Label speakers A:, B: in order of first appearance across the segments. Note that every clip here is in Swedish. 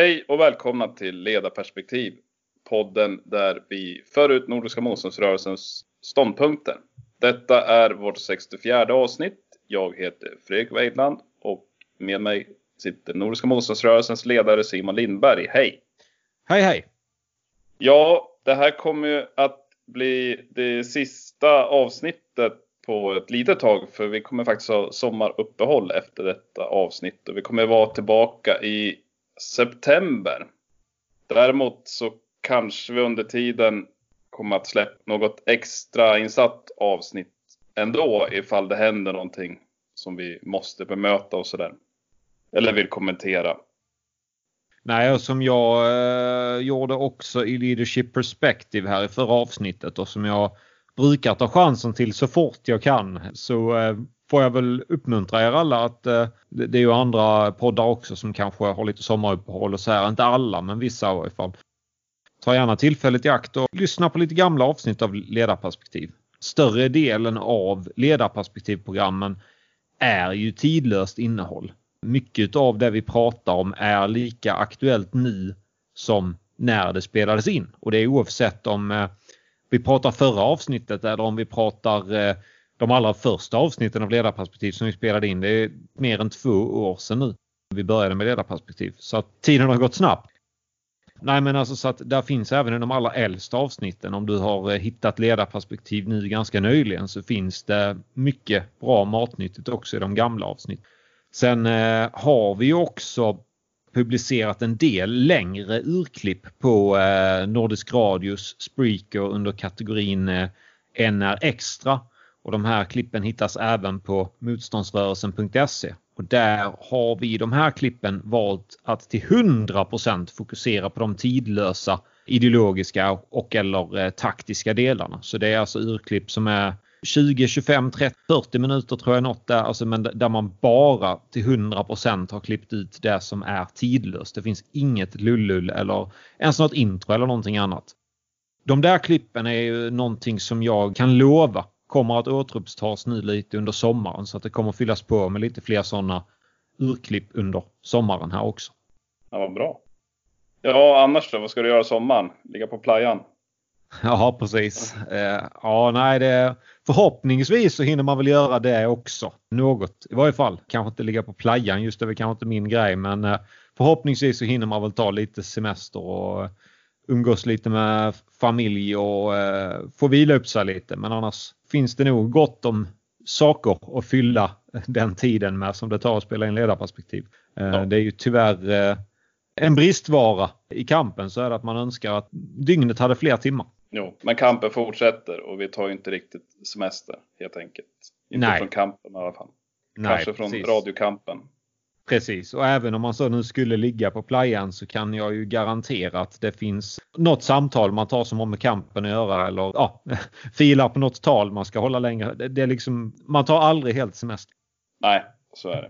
A: Hej och välkomna till Ledarperspektiv, podden där vi för ut Nordiska motståndsrörelsens ståndpunkter. Detta är vårt 64:e avsnitt. Jag heter Fredrik Weidland och med mig sitter Nordiska motståndsrörelsens ledare Simon Lindberg. Hej!
B: Hej hej!
A: Ja, det här kommer ju att bli det sista avsnittet på ett litet tag, för vi kommer faktiskt ha sommaruppehåll efter detta avsnitt och vi kommer vara tillbaka i september. Däremot så kanske vi under tiden kommer att släppa något extra insatt avsnitt ändå ifall det händer någonting som vi måste bemöta och sådär. Eller vill kommentera.
B: Nej, och som jag gjorde också i Leadership Perspective här i förra avsnittet och som jag brukar ta chansen till så fort jag kan, så får jag väl uppmuntra er alla att det är ju andra poddar också som kanske har lite sommaruppehåll och så här. Inte alla, men vissa i alla fall. Ta gärna tillfället i akt och lyssna på lite gamla avsnitt av Ledarperspektiv. Större delen av Ledarperspektivprogrammen är ju tidlöst innehåll. Mycket av det vi pratar om är lika aktuellt nu som när det spelades in. Och det är oavsett om vi pratar förra avsnittet eller om vi pratar de allra första avsnitten av Ledarperspektiv som vi spelade in. Det är mer än 2 år sedan nu vi började med Ledarperspektiv. Så att tiden har gått snabbt. Nej, men alltså så att där finns även i de allra äldsta avsnitten. Om du har hittat Ledarperspektiv nu ganska nyligen så finns det mycket bra matnyttigt också i de gamla avsnitt. Sen har vi också publicerat en del längre urklipp på Nordisk Radios Spreaker under kategorin NR Extra. Och de här klippen hittas även på motståndsrörelsen.se. Och där har vi i de här klippen valt att till 100% fokusera på de tidlösa ideologiska och eller taktiska delarna. Så det är alltså urklipp som är 20, 25, 30, 40 minuter tror jag något där. Alltså, men där man bara till 100% har klippt ut det som är tidlöst. Det finns inget lullull eller ens något intro eller någonting annat. De där klippen är ju någonting som jag kan lova kommer att återupptas nu lite under sommaren. Så att det kommer att fyllas på med lite fler sådana urklipp under sommaren här också.
A: Ja, vad bra. Ja, annars då? Vad ska du göra sommaren? Ligga på playan?
B: Ja, precis. Förhoppningsvis så hinner man väl göra det också. Något, i varje fall. Kanske inte ligga på playan, just det är kanske inte min grej. Men förhoppningsvis så hinner man väl ta lite semester och umgås lite med familj och få vila upp sig lite. Men annars finns det nog gott om saker att fylla den tiden med som det tar att spela in Ledarperspektiv.
A: Ja.
B: Det är ju tyvärr en bristvara i kampen, så är det att man önskar att dygnet hade fler timmar.
A: Jo, men kampen fortsätter och vi tar ju inte riktigt semester helt enkelt. Inte från kampen i alla fall. Kanske från radiokampen.
B: Precis, och även om man så nu skulle ligga på playan så kan jag ju garantera att det finns något samtal man tar som har med kampen att göra eller filar på något tal man ska hålla längre. Det är liksom, man tar aldrig helt semester.
A: Nej, så är det.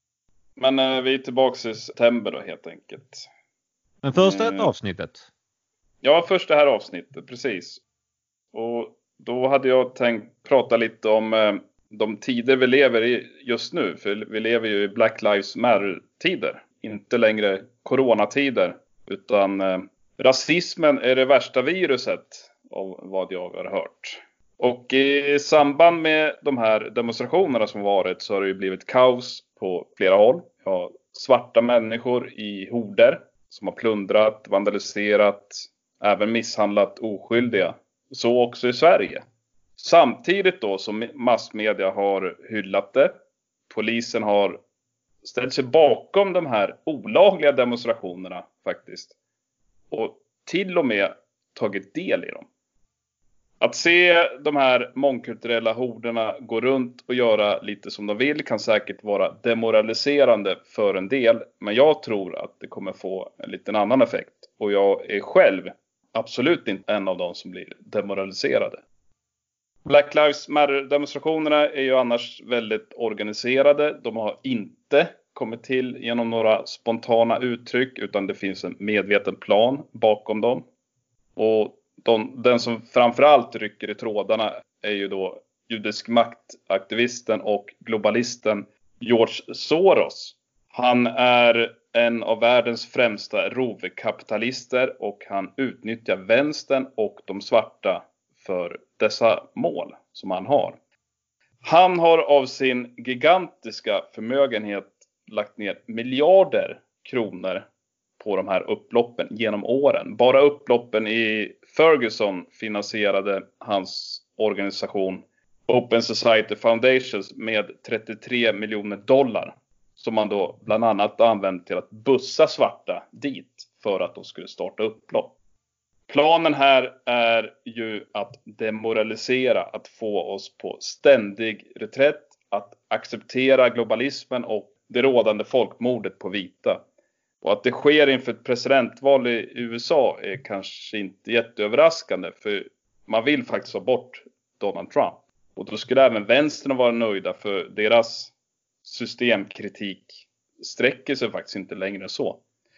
A: Men vi är tillbaka i september då helt enkelt.
B: Men första avsnittet?
A: Ja, första här avsnittet, precis. Och då hade jag tänkt prata lite om de tider vi lever i just nu. För vi lever ju i Black Lives Matter-tider. Inte längre coronatider. Utan rasismen är det värsta viruset av vad jag har hört. Och i samband med de här demonstrationerna som varit så har det ju blivit kaos på flera håll. Ja, svarta människor i horder som har plundrat, vandaliserat, även misshandlat oskyldiga. Så också i Sverige. Samtidigt då som massmedia har hyllat det. Polisen har ställt sig bakom de här olagliga demonstrationerna faktiskt. Och till och med tagit del i dem. Att se de här mångkulturella horderna gå runt och göra lite som de vill kan säkert vara demoraliserande för en del. Men jag tror att det kommer få en liten annan effekt. Och jag är själv absolut inte en av dem som blir demoraliserade. Black Lives Matter-demonstrationerna är ju annars väldigt organiserade. De har inte kommit till genom några spontana uttryck utan det finns en medveten plan bakom dem. Och den som framförallt rycker i trådarna är ju då judisk maktaktivisten och globalisten George Soros. Han är en av världens främsta rovkapitalister och han utnyttjar vänstern och de svarta för dessa mål som han har. Han har av sin gigantiska förmögenhet lagt ner miljarder kronor på de här upploppen genom åren. Bara upploppen i Ferguson finansierade hans organisation Open Society Foundations med $33 miljoner. Som man då bland annat använde till att bussa svarta dit för att de skulle starta upplopp. Planen här är ju att demoralisera, att få oss på ständig reträtt, att acceptera globalismen och det rådande folkmordet på vita. Och att det sker inför ett presidentval i USA är kanske inte jätteöverraskande, för man vill faktiskt ha bort Donald Trump. Och då skulle även vänstern vara nöjda, för deras systemkritik sträcker sig faktiskt inte längre så.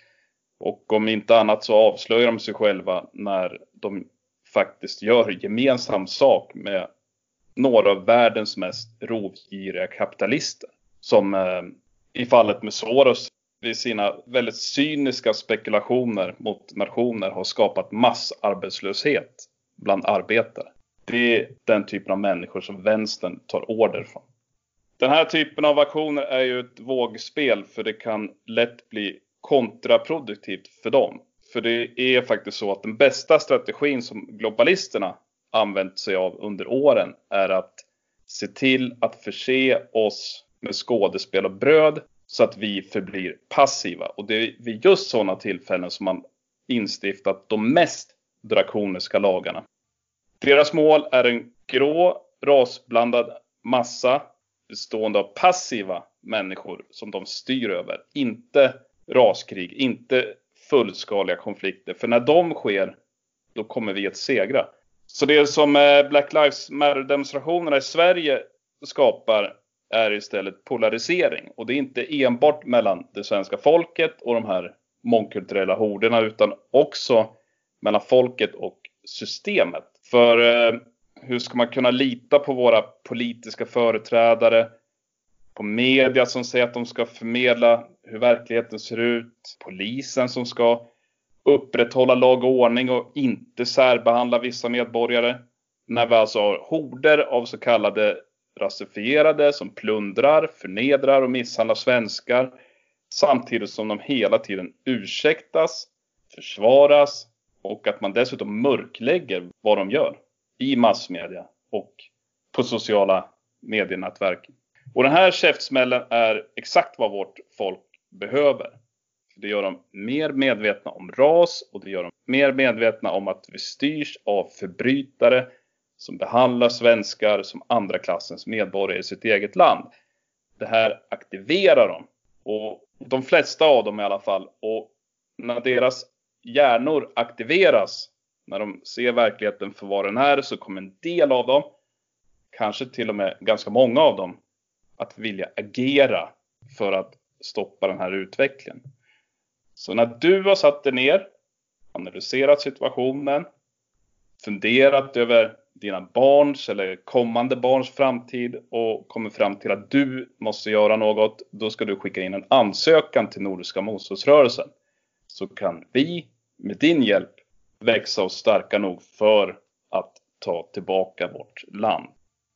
A: Och om inte annat så avslöjar de sig själva när de faktiskt gör gemensam sak med några av världens mest rovgiriga kapitalister. Som i fallet med Soros vid sina väldigt cyniska spekulationer mot nationer har skapat massarbetslöshet bland arbetare. Det är den typen av människor som vänstern tar order från. Den här typen av aktioner är ju ett vågspel, för det kan lätt bli kontraproduktivt för dem. För det är faktiskt så att den bästa strategin som globalisterna använt sig av under åren är att se till att förse oss med skådespel och bröd så att vi förblir passiva. Och det är vid just sådana tillfällen som man instiftat de mest drakoniska lagarna. Deras mål är en grå, rasblandad massa bestående av passiva människor som de styr över. Inte raskrig, inte fullskaliga konflikter. För när de sker, då kommer vi att segra. Så det som Black Lives Matter-demonstrationerna i Sverige skapar är istället polarisering. Och det är inte enbart mellan det svenska folket och de här mångkulturella horderna, utan också mellan folket och systemet. För hur ska man kunna lita på våra politiska företrädare, på media som säger att de ska förmedla hur verkligheten ser ut, polisen som ska upprätthålla lag och ordning och inte särbehandla vissa medborgare, när vi alltså har horder av så kallade rasifierade som plundrar, förnedrar och misshandlar svenskar, samtidigt som de hela tiden ursäktas, försvaras och att man dessutom mörklägger vad de gör i massmedia och på sociala medienätverk. Och den här käftsmällen är exakt vad vårt folk behöver. Det gör dem mer medvetna om ras, och det gör dem mer medvetna om att vi styrs av förbrytare som behandlar svenskar som andra klassens medborgare i sitt eget land. Det här aktiverar dem, och de flesta av dem i alla fall. Och när deras hjärnor aktiveras, när de ser verkligheten för vad den är, så kommer en del av dem, kanske till och med ganska många av dem, att vilja agera för att stoppa den här utvecklingen. Så när du har satt dig ner, analyserat situationen, funderat över dina barns eller kommande barns framtid och kommer fram till att du måste göra något, då ska du skicka in en ansökan till Nordiska motståndsrörelsen. Så kan vi med din hjälp växa oss starka nog för att ta tillbaka vårt land.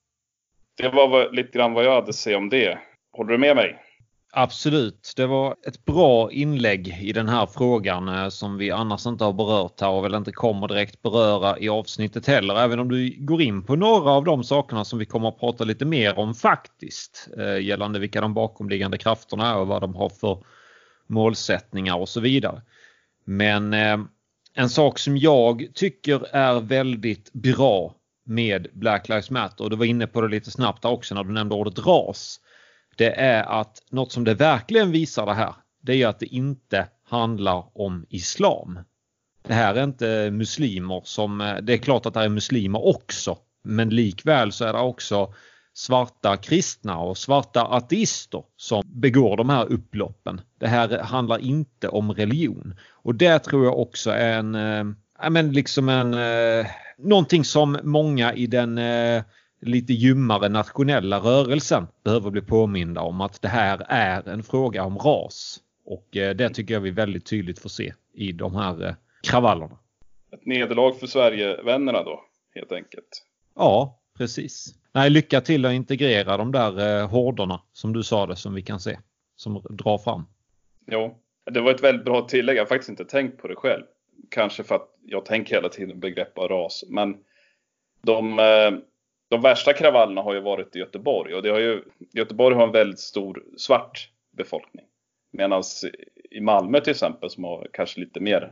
A: Det var lite grann vad jag hade att säga om det. Håller du med mig?
B: Absolut, det var ett bra inlägg i den här frågan som vi annars inte har berört här och väl inte kommer direkt beröra i avsnittet heller. Även om du går in på några av de sakerna som vi kommer att prata lite mer om faktiskt. Gällande vilka de bakomliggande krafterna är och vad de har för målsättningar och så vidare. Men en sak som jag tycker är väldigt bra med Black Lives Matter, och du var inne på det lite snabbt också när du nämnde ordet ras, det är att något som det verkligen visar det här, det är att det inte handlar om islam. Det här är inte muslimer som, det är klart att det är muslimer också, men likväl så är det också svarta kristna och svarta ateister som begår de här upploppen. Det här handlar inte om religion. Och det tror jag också är någonting som många i den lite ljummare nationella rörelsen behöver bli påminda om, att det här är en fråga om ras Och det tycker jag vi väldigt tydligt får se i de här kravallerna.
A: Ett nederlag för Sverigevännerna då, helt enkelt.
B: Ja, precis. Nej, lycka till att integrera de där horderna som du sa det, som vi kan se, som drar fram.
A: Jo, det var ett väldigt bra tillägg. Jag har faktiskt inte tänkt på det själv. Kanske för att jag tänker hela tiden begrepp av ras. Men de värsta kravallerna har ju varit i Göteborg. Och Göteborg har en väldigt stor svart befolkning. Medan i Malmö till exempel, som har kanske lite mer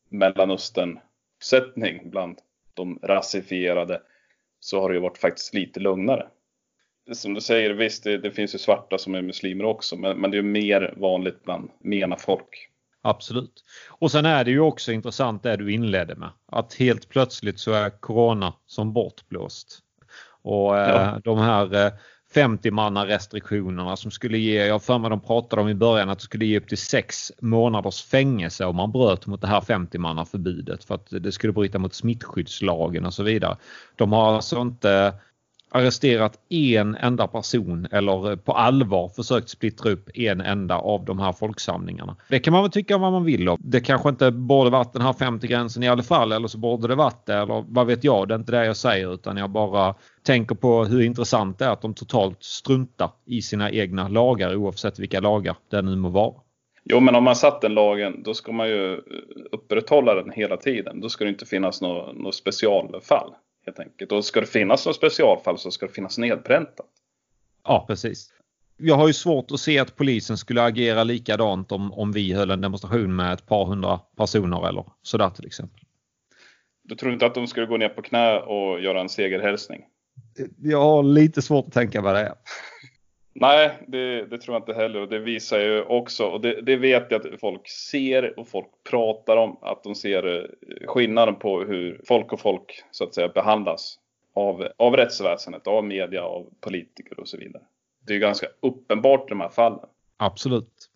A: Mellanöstern-sättning bland de rasifierade, så har det ju varit faktiskt lite lugnare. Som du säger, visst det finns ju svarta som är muslimer också, men det är ju mer vanligt bland mena folk.
B: Absolut. Och sen är det ju också intressant det du inledde med. Att helt plötsligt så är corona som bortblåst. Och de här 50-manna-restriktionerna som skulle ge, jag för mig de pratade om i början att det skulle ge upp till 6 månaders fängelse om man bröt mot det här 50-manna-förbudet för att det skulle bryta mot smittskyddslagen och så vidare. De har alltså inte arresterat en enda person eller på allvar försökt splittra upp en enda av de här folksamlingarna. Det kan man väl tycka vad man vill om. Det kanske inte borde varit den här 50-gränsen i alla fall, eller så borde det varit det, eller vad vet jag. Det är inte det jag säger, utan jag bara tänker på hur intressant det är att de totalt struntar i sina egna lagar, oavsett vilka lagar det nu må vara.
A: Jo, men om man satt den lagen, då ska man ju upprätthålla den hela tiden. Då ska det inte finnas något specialfall. Helt enkelt. Och ska det finnas något specialfall så ska det finnas nedpräntat.
B: Ja, precis. Jag har ju svårt att se att polisen skulle agera likadant om vi höll en demonstration med ett par hundra personer eller sådär till exempel.
A: Du tror inte att de skulle gå ner på knä och göra en segerhälsning?
B: Jag har lite svårt att tänka vad det är.
A: Nej, det tror jag inte heller. Och det visar ju också, och det vet jag att folk ser och folk pratar om, att de ser skillnaden på hur folk och folk så att säga behandlas av rättsväsendet, av media, av politiker och så vidare. Det är ju ganska uppenbart i de här fallen.
B: Absolut.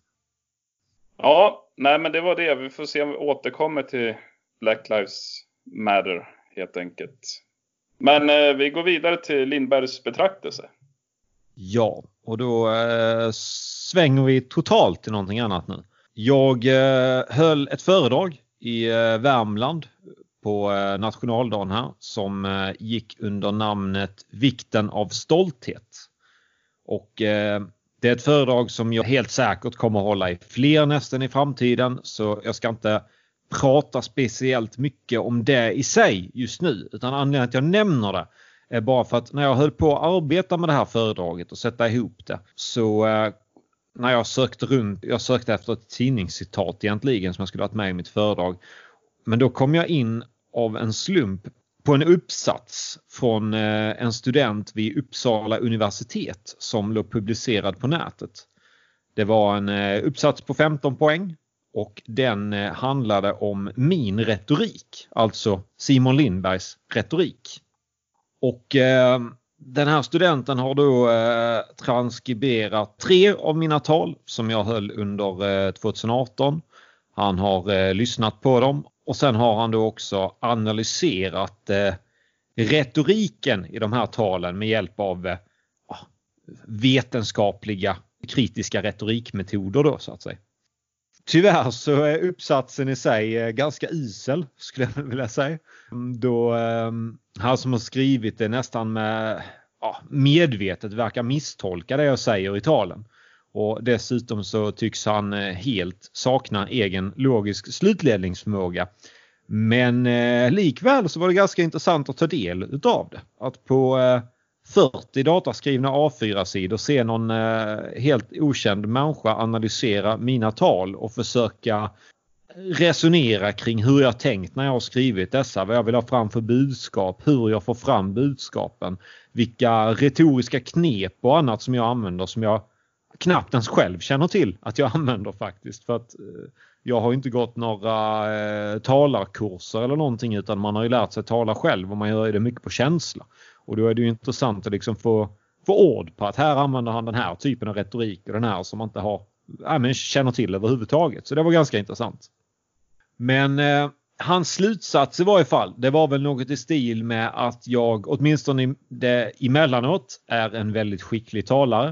A: Ja, nej men det var det. Vi får se om vi återkommer till Black Lives Matter helt enkelt. Men vi går vidare till Lindbergs betraktelse.
B: Ja, och då svänger vi totalt till någonting annat nu. Jag höll ett föredrag i Värmland på nationaldagen här som gick under namnet Vikten av stolthet. Och det är ett föredrag som jag helt säkert kommer att hålla i fler nästan i framtiden, så jag ska inte prata speciellt mycket om det i sig just nu, utan anledningen att jag nämner det är bara för att när jag höll på att arbeta med det här föredraget och sätta ihop det, så när jag sökte runt, jag sökte efter ett tidningscitat egentligen som jag skulle ha med i mitt föredrag, men då kom jag in av en slump på en uppsats från en student vid Uppsala universitet som låg publicerad på nätet. Det var en uppsats på 15 poäng och den handlade om min retorik, alltså Simon Lindbergs retorik. Och den här studenten har då transkriberat 3 av mina tal som jag höll under 2018. Han har lyssnat på dem och sen har han då också analyserat retoriken i de här talen med hjälp av vetenskapliga kritiska retorikmetoder då så att säga. Tyvärr så är uppsatsen i sig ganska isel skulle jag vilja säga. Då han som har skrivit det nästan med medvetet verkar misstolka det jag säger i talen. Och dessutom så tycks han helt sakna egen logisk slutledningsförmåga. Men likväl så var det ganska intressant att ta del utav det. Att på 40 dataskrivna A4-sidor se någon helt okänd människa analysera mina tal och försöka resonera kring hur jag tänkt när jag har skrivit dessa, vad jag vill ha fram för budskap, hur jag får fram budskapen, vilka retoriska knep och annat som jag använder som jag knappt ens själv känner till att jag använder faktiskt, för att jag har inte gått några talarkurser eller någonting, utan man har ju lärt sig tala själv och man gör det mycket på känsla. Och då är det ju intressant att liksom få ord på att här använder han den här typen av retorik och den här som man inte har känner till överhuvudtaget. Så det var ganska intressant. Men hans slutsats i varje fall, det var väl något i stil med att jag åtminstone emellanåt är en väldigt skicklig talare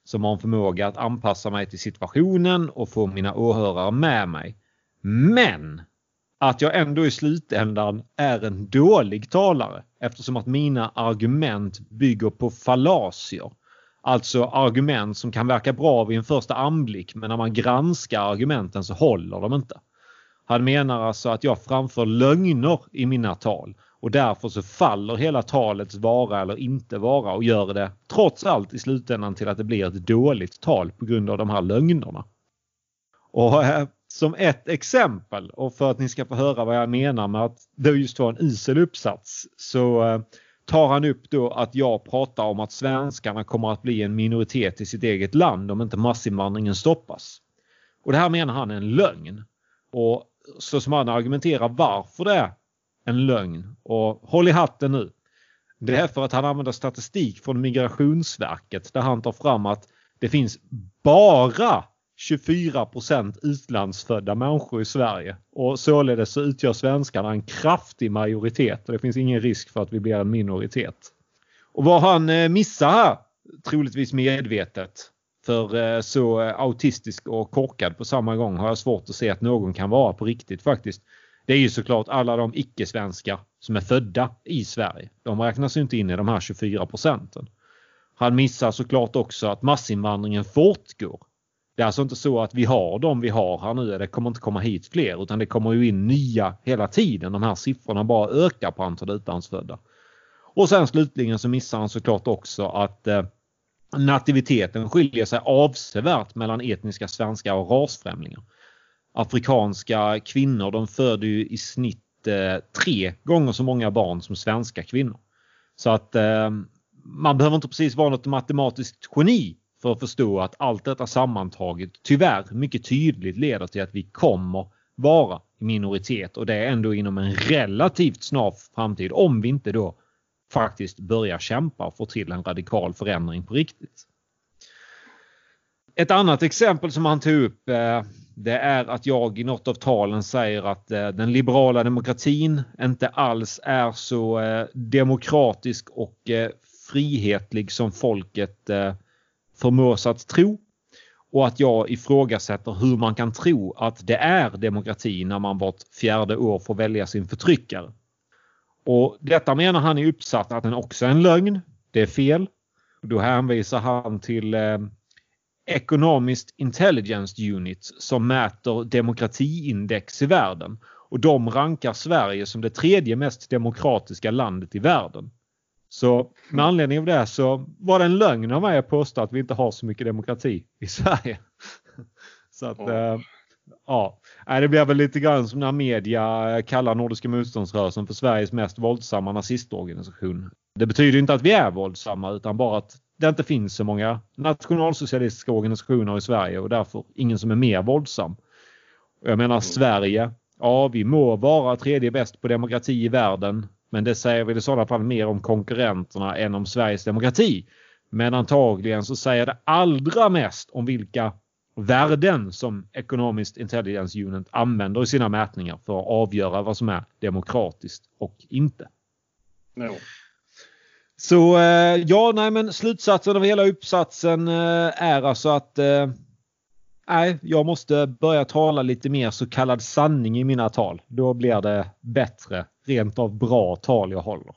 B: som har en förmåga att anpassa mig till situationen och få mina åhörare med mig. Men att jag ändå i slutändan är en dålig talare eftersom att mina argument bygger på fallacier. Alltså argument som kan verka bra vid en första anblick, men när man granskar argumenten så håller de inte. Han menar alltså att jag framför lögner i mina tal och därför så faller hela talets vara eller inte vara och gör det trots allt i slutändan till att det blir ett dåligt tal på grund av de här lögnerna. Och som ett exempel, och för att ni ska få höra vad jag menar med att det just var en isel uppsats, så tar han upp då att jag pratar om att svenskarna kommer att bli en minoritet i sitt eget land om inte massinvandringen stoppas. Och det här menar han är en lögn. Och så som han argumenterar varför det är en lögn, och håll i hatten nu. Det är för att han använder statistik från Migrationsverket där han tar fram att det finns bara 24% utlandsfödda människor i Sverige. Och således så utgör svenskarna en kraftig majoritet och det finns ingen risk för att vi blir en minoritet. Och vad han missar här, troligtvis medvetet, för så autistisk och korkad på samma gång har jag svårt att se att någon kan vara på riktigt faktiskt. Det är ju såklart alla de icke-svenskar som är födda i Sverige. De räknas ju inte in i de här 24%. Han missar såklart också att massinvandringen fortgår. Det är alltså inte så att vi har de vi har här nu. Det kommer inte komma hit fler, utan det kommer ju in nya hela tiden. De här siffrorna bara ökar på antal utlandsfödda. Och sen slutligen så missar han såklart också att nativiteten skiljer sig avsevärt mellan etniska svenskar och rasfrämlingar. Afrikanska kvinnor, de föder ju i snitt 3 gånger så många barn som svenska kvinnor. Så att man behöver inte precis vara något matematiskt geni för att förstå att allt detta sammantaget tyvärr mycket tydligt leder till att vi kommer vara i minoritet, och det är ändå inom en relativt snar framtid om vi inte då faktiskt börjar kämpa och få till en radikal förändring på riktigt. Ett annat exempel som han tog upp det är att jag i något av talen säger att den liberala demokratin inte alls är så demokratisk och frihetlig som folket förmås att tro, och att jag ifrågasätter hur man kan tro att det är demokrati när man vart 4:e år får välja sin förtryckare. Och detta menar han i uppsatt att den också är en lögn. Det är fel. Då hänvisar han till Economist Intelligence Unit som mäter demokratiindex i världen. Och de rankar Sverige som det 3:e mest demokratiska landet i världen. Så med anledning av det så var det en lögn av mig att påstå att vi inte har så mycket demokrati i Sverige. Så att ja, det blir väl lite grann som när media kallar Nordiska motståndsrörelsen för Sveriges mest våldsamma nazistorganisation. Det betyder inte att vi är våldsamma, utan bara att det inte finns så många nationalsocialistiska organisationer i Sverige och därför ingen som är mer våldsam. Och jag menar Sverige, ja, vi må vara 3:e bäst på demokrati i världen, men det säger väl i sådana fall mer om konkurrenterna än om Sveriges demokrati. Men antagligen så säger det allra mest om vilka värden som Economist Intelligence Unit använder i sina mätningar för att avgöra vad som är demokratiskt och inte.
A: No.
B: Så men slutsatsen av hela uppsatsen är alltså att jag måste börja tala lite mer så kallad sanning i mina tal. Då blir det bättre, rent av bra tal jag håller.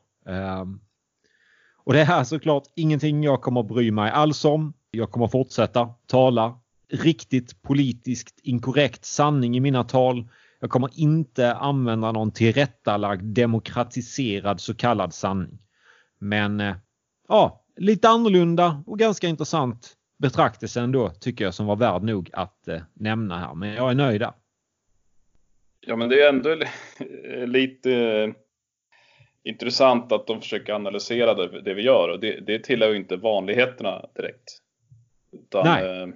B: Och det här är såklart ingenting jag kommer att bry mig alls om. Jag kommer att fortsätta tala riktigt politiskt inkorrekt sanning i mina tal. Jag kommer inte använda någon tillrättalagd demokratiserad så kallad sanning. Men lite annorlunda och ganska intressant betraktelse ändå, tycker jag, som var värd nog att nämna här. Men jag är nöjd där.
A: Ja, men det är ändå lite intressant att de försöker analysera det vi gör. Och det tillhör ju inte vanligheterna direkt. Utan,
B: nej.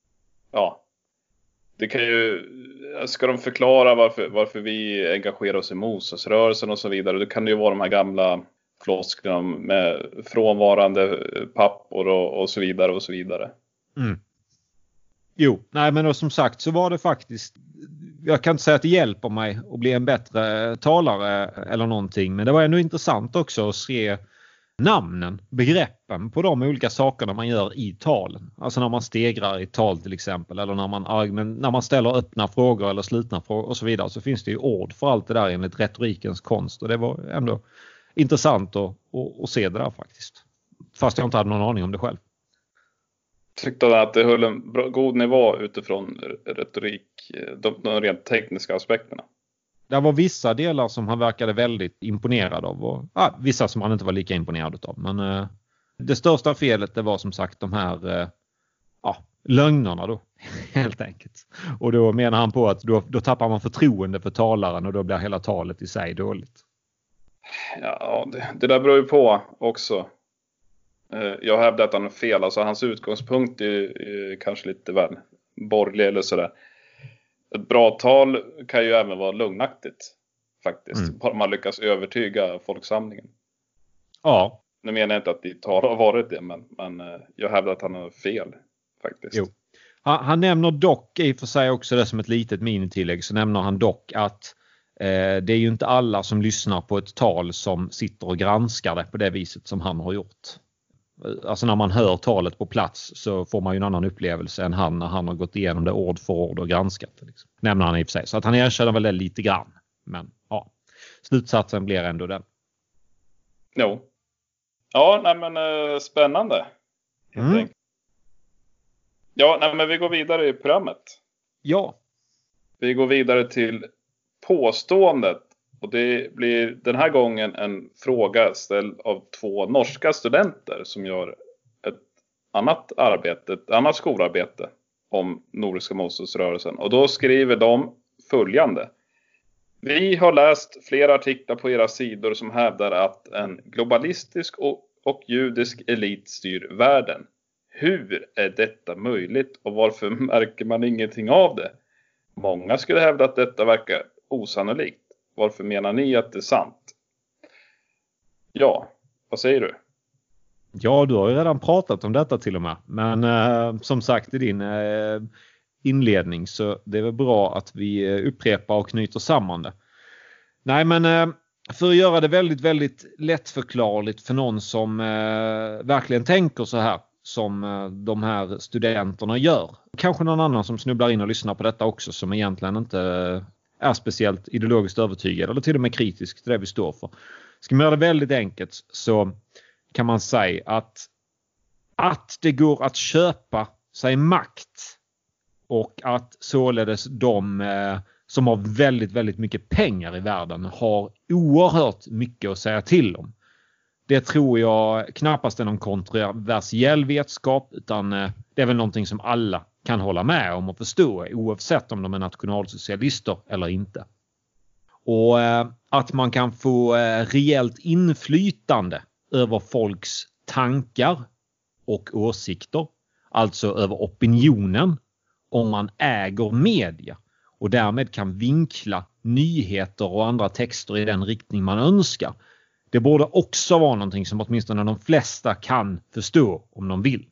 A: Det kan ju, ska de förklara varför vi engagerar oss i motståndsrörelsen och så vidare. Det kan ju vara de här gamla flosklerna med frånvarande pappor och så vidare och så vidare.
B: Mm. Jo, nej, men som sagt så var det faktiskt, jag kan inte säga att det hjälper mig att bli en bättre talare eller någonting, men det var ändå intressant också att se namnen, begreppen på de olika sakerna man gör i talen. Alltså när man stegrar i tal till exempel, eller när man ställer öppna frågor eller slutna frågor och så vidare, så finns det ju ord för allt det där enligt retorikens konst. Och det var ändå intressant att se det där faktiskt. Fast jag inte hade någon aning om det själv.
A: Tyckte du att det höll en god nivå utifrån retorik, de rent tekniska aspekterna?
B: Det var vissa delar som han verkade väldigt imponerad av och vissa som han inte var lika imponerad av. Men det största felet det var som sagt de här lögnerna då, helt enkelt. Och då menar han på att då tappar man förtroende för talaren och då blir hela talet i sig dåligt.
A: Ja, det där beror ju på också. Jag hävdar att han är fel. Alltså hans utgångspunkt är kanske lite väl borgerlig eller sådär. Ett bra tal kan ju även vara lugnaktigt faktiskt. Bara man lyckas övertyga folksamlingen.
B: Ja.
A: Nu menar jag inte att ditt tal har varit det, men jag hävdar att han har fel faktiskt.
B: Jo. Han nämner dock i och för sig också det som ett litet minitillägg, så nämner han dock att det är ju inte alla som lyssnar på ett tal som sitter och granskar det på det viset som han har gjort. Alltså när man hör talet på plats så får man ju en annan upplevelse än han när han har gått igenom det ord för ord och granskat det. Liksom. Nämner han i och för sig. Så att han erkänner väl det lite grann. Men ja, slutsatsen blir ändå den.
A: Jo. Ja, nej men spännande. Ja, nej men vi går vidare i programmet.
B: Ja.
A: Vi går vidare till påståendet. Och det blir den här gången en fråga ställd av 2 norska studenter som gör ett annat skolarbete om Nordiska motståndsrörelsen. Och då skriver de följande. Vi har läst flera artiklar på era sidor som hävdar att en globalistisk och judisk elit styr världen. Hur är detta möjligt och varför märker man ingenting av det? Många skulle hävda att detta verkar osannolikt. Varför menar ni att det är sant? Ja, vad säger du?
B: Ja, du har ju redan pratat om detta till och med. Men som sagt i din inledning så det är väl bra att vi upprepar och knyter samman det. Nej, men för att göra det väldigt, väldigt lättförklarligt för någon som verkligen tänker så här som de här studenterna gör. Kanske någon annan som snubblar in och lyssnar på detta också som egentligen inte är speciellt ideologiskt övertygad eller till och med kritisk till det vi står för. Ska man göra det väldigt enkelt så kan man säga att det går att köpa sig makt och att således de som har väldigt, väldigt mycket pengar i världen har oerhört mycket att säga till om. Det tror jag knappast är någon kontroversiell vetskap utan det är väl någonting som alla kan hålla med om och förstå oavsett om de är nationalsocialister eller inte. Och att man kan få rejält inflytande över folks tankar och åsikter, alltså över opinionen, om man äger media och därmed kan vinkla nyheter och andra texter i den riktning man önskar. Det borde också vara någonting som åtminstone de flesta kan förstå om de vill.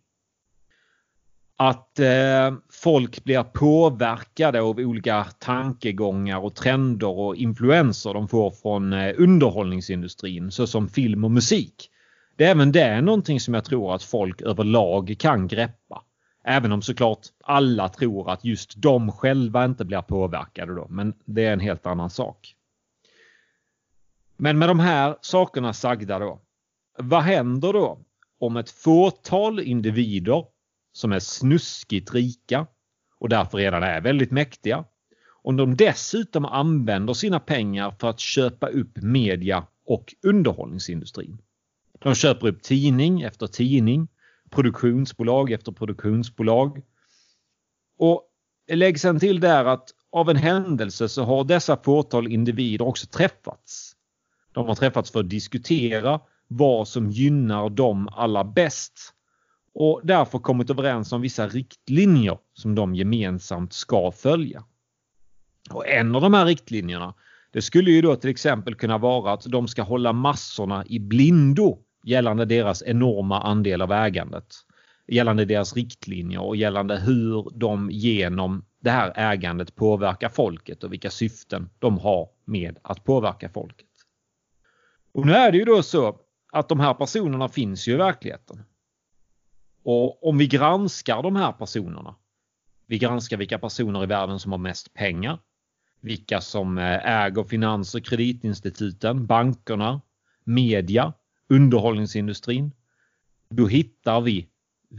B: Att folk blir påverkade av olika tankegångar och trender och influenser de får från underhållningsindustrin såsom film och musik. Det är även det någonting som jag tror att folk överlag kan greppa. Även om såklart alla tror att just de själva inte blir påverkade då. Men det är en helt annan sak. Men med de här sakerna sagda då. Vad händer då om ett fåtal individer som är snuskigt rika och därför redan är väldigt mäktiga. Om de dessutom använder sina pengar för att köpa upp media och underhållningsindustrin. De köper upp tidning efter tidning, produktionsbolag efter produktionsbolag. Och lägg sen till där att av en händelse så har dessa fåtal individer också träffats. De har träffats för att diskutera vad som gynnar dem alla bäst. Och därför kommit överens om vissa riktlinjer som de gemensamt ska följa. Och en av de här riktlinjerna, det skulle ju då till exempel kunna vara att de ska hålla massorna i blindo gällande deras enorma andel av ägandet. Gällande deras riktlinjer och gällande hur de genom det här ägandet påverkar folket och vilka syften de har med att påverka folket. Och nu är det ju då så att de här personerna finns ju i verkligheten. Och om vi granskar de här personerna, vi granskar vilka personer i världen som har mest pengar, vilka som äger finans- och kreditinstituten, bankerna, media, underhållningsindustrin, då hittar vi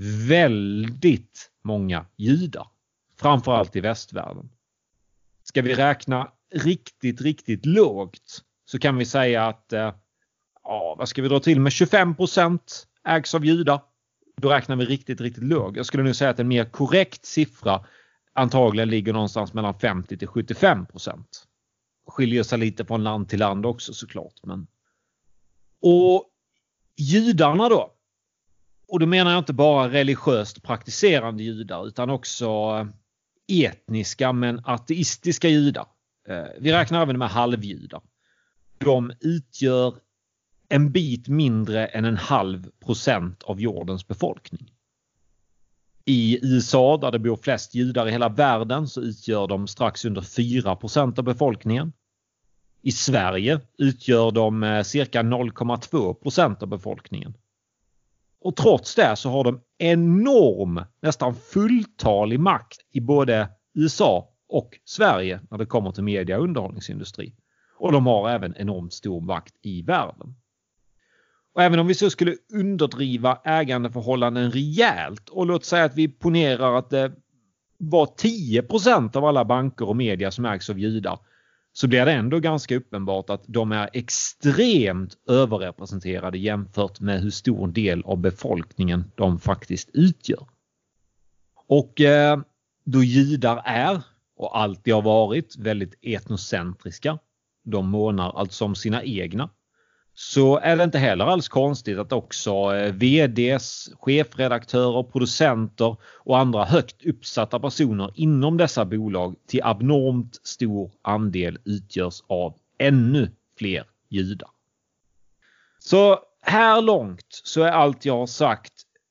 B: väldigt många judar, framförallt i västvärlden. Ska vi räkna riktigt lågt så kan vi säga att vad ska vi dra till med, 25% ägs av judar. Då räknar vi riktigt lågt. Jag skulle nu säga att en mer korrekt siffra antagligen ligger någonstans mellan 50-75%. Skiljer sig lite från land till land också såklart. Och judarna då. Och då menar jag inte bara religiöst praktiserande judar utan också etniska men ateistiska judar. Vi räknar även med halvjudar. De utgör en bit mindre än 0,5% av jordens befolkning. I USA, där det bor flest judar i hela världen, så utgör de strax under 4% av befolkningen. I Sverige utgör de cirka 0,2% av befolkningen. Och trots det så har de enorm, nästan fulltalig makt i både USA och Sverige när det kommer till media och underhållningsindustri. Och de har även enormt stor makt i världen. Och även om vi så skulle underdriva ägandeförhållanden rejält och låt säga att vi ponerar att det var 10% av alla banker och media som ägs av judar, så blir det ändå ganska uppenbart att de är extremt överrepresenterade jämfört med hur stor del av befolkningen de faktiskt utgör. Och då judar är och alltid har varit väldigt etnocentriska, de månar alltså om sina egna, så är det inte heller alls konstigt att också vds, chefredaktörer, producenter och andra högt uppsatta personer inom dessa bolag till abnormt stor andel utgörs av ännu fler judar. Så här långt så är allt jag har sagt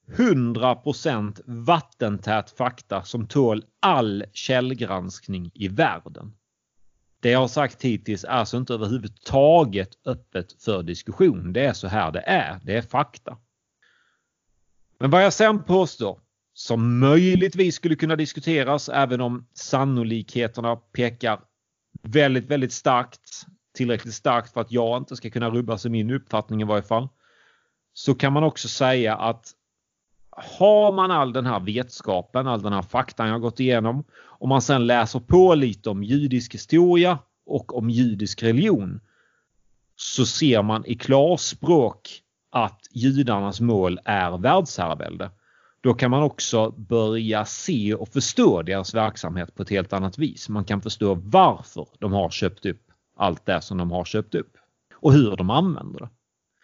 B: 100% vattentät fakta som tål all källgranskning i världen. Det jag har sagt hittills är alltså inte överhuvudtaget öppet för diskussion. Det är så här det är. Det är fakta. Men vad jag sen påstår, som möjligtvis skulle kunna diskuteras även om sannolikheterna pekar väldigt starkt, tillräckligt starkt för att jag inte ska kunna rubbas i min uppfattning i varje fall, så kan man också säga att har man all den här vetskapen, all den här faktan jag har gått igenom, och man sen läser på lite om judisk historia och om judisk religion, så ser man i klarspråk att judarnas mål är världsherravälde. Då kan man också börja se och förstå deras verksamhet på ett helt annat vis. Man kan förstå varför de har köpt upp allt det som de har köpt upp och hur de använder det.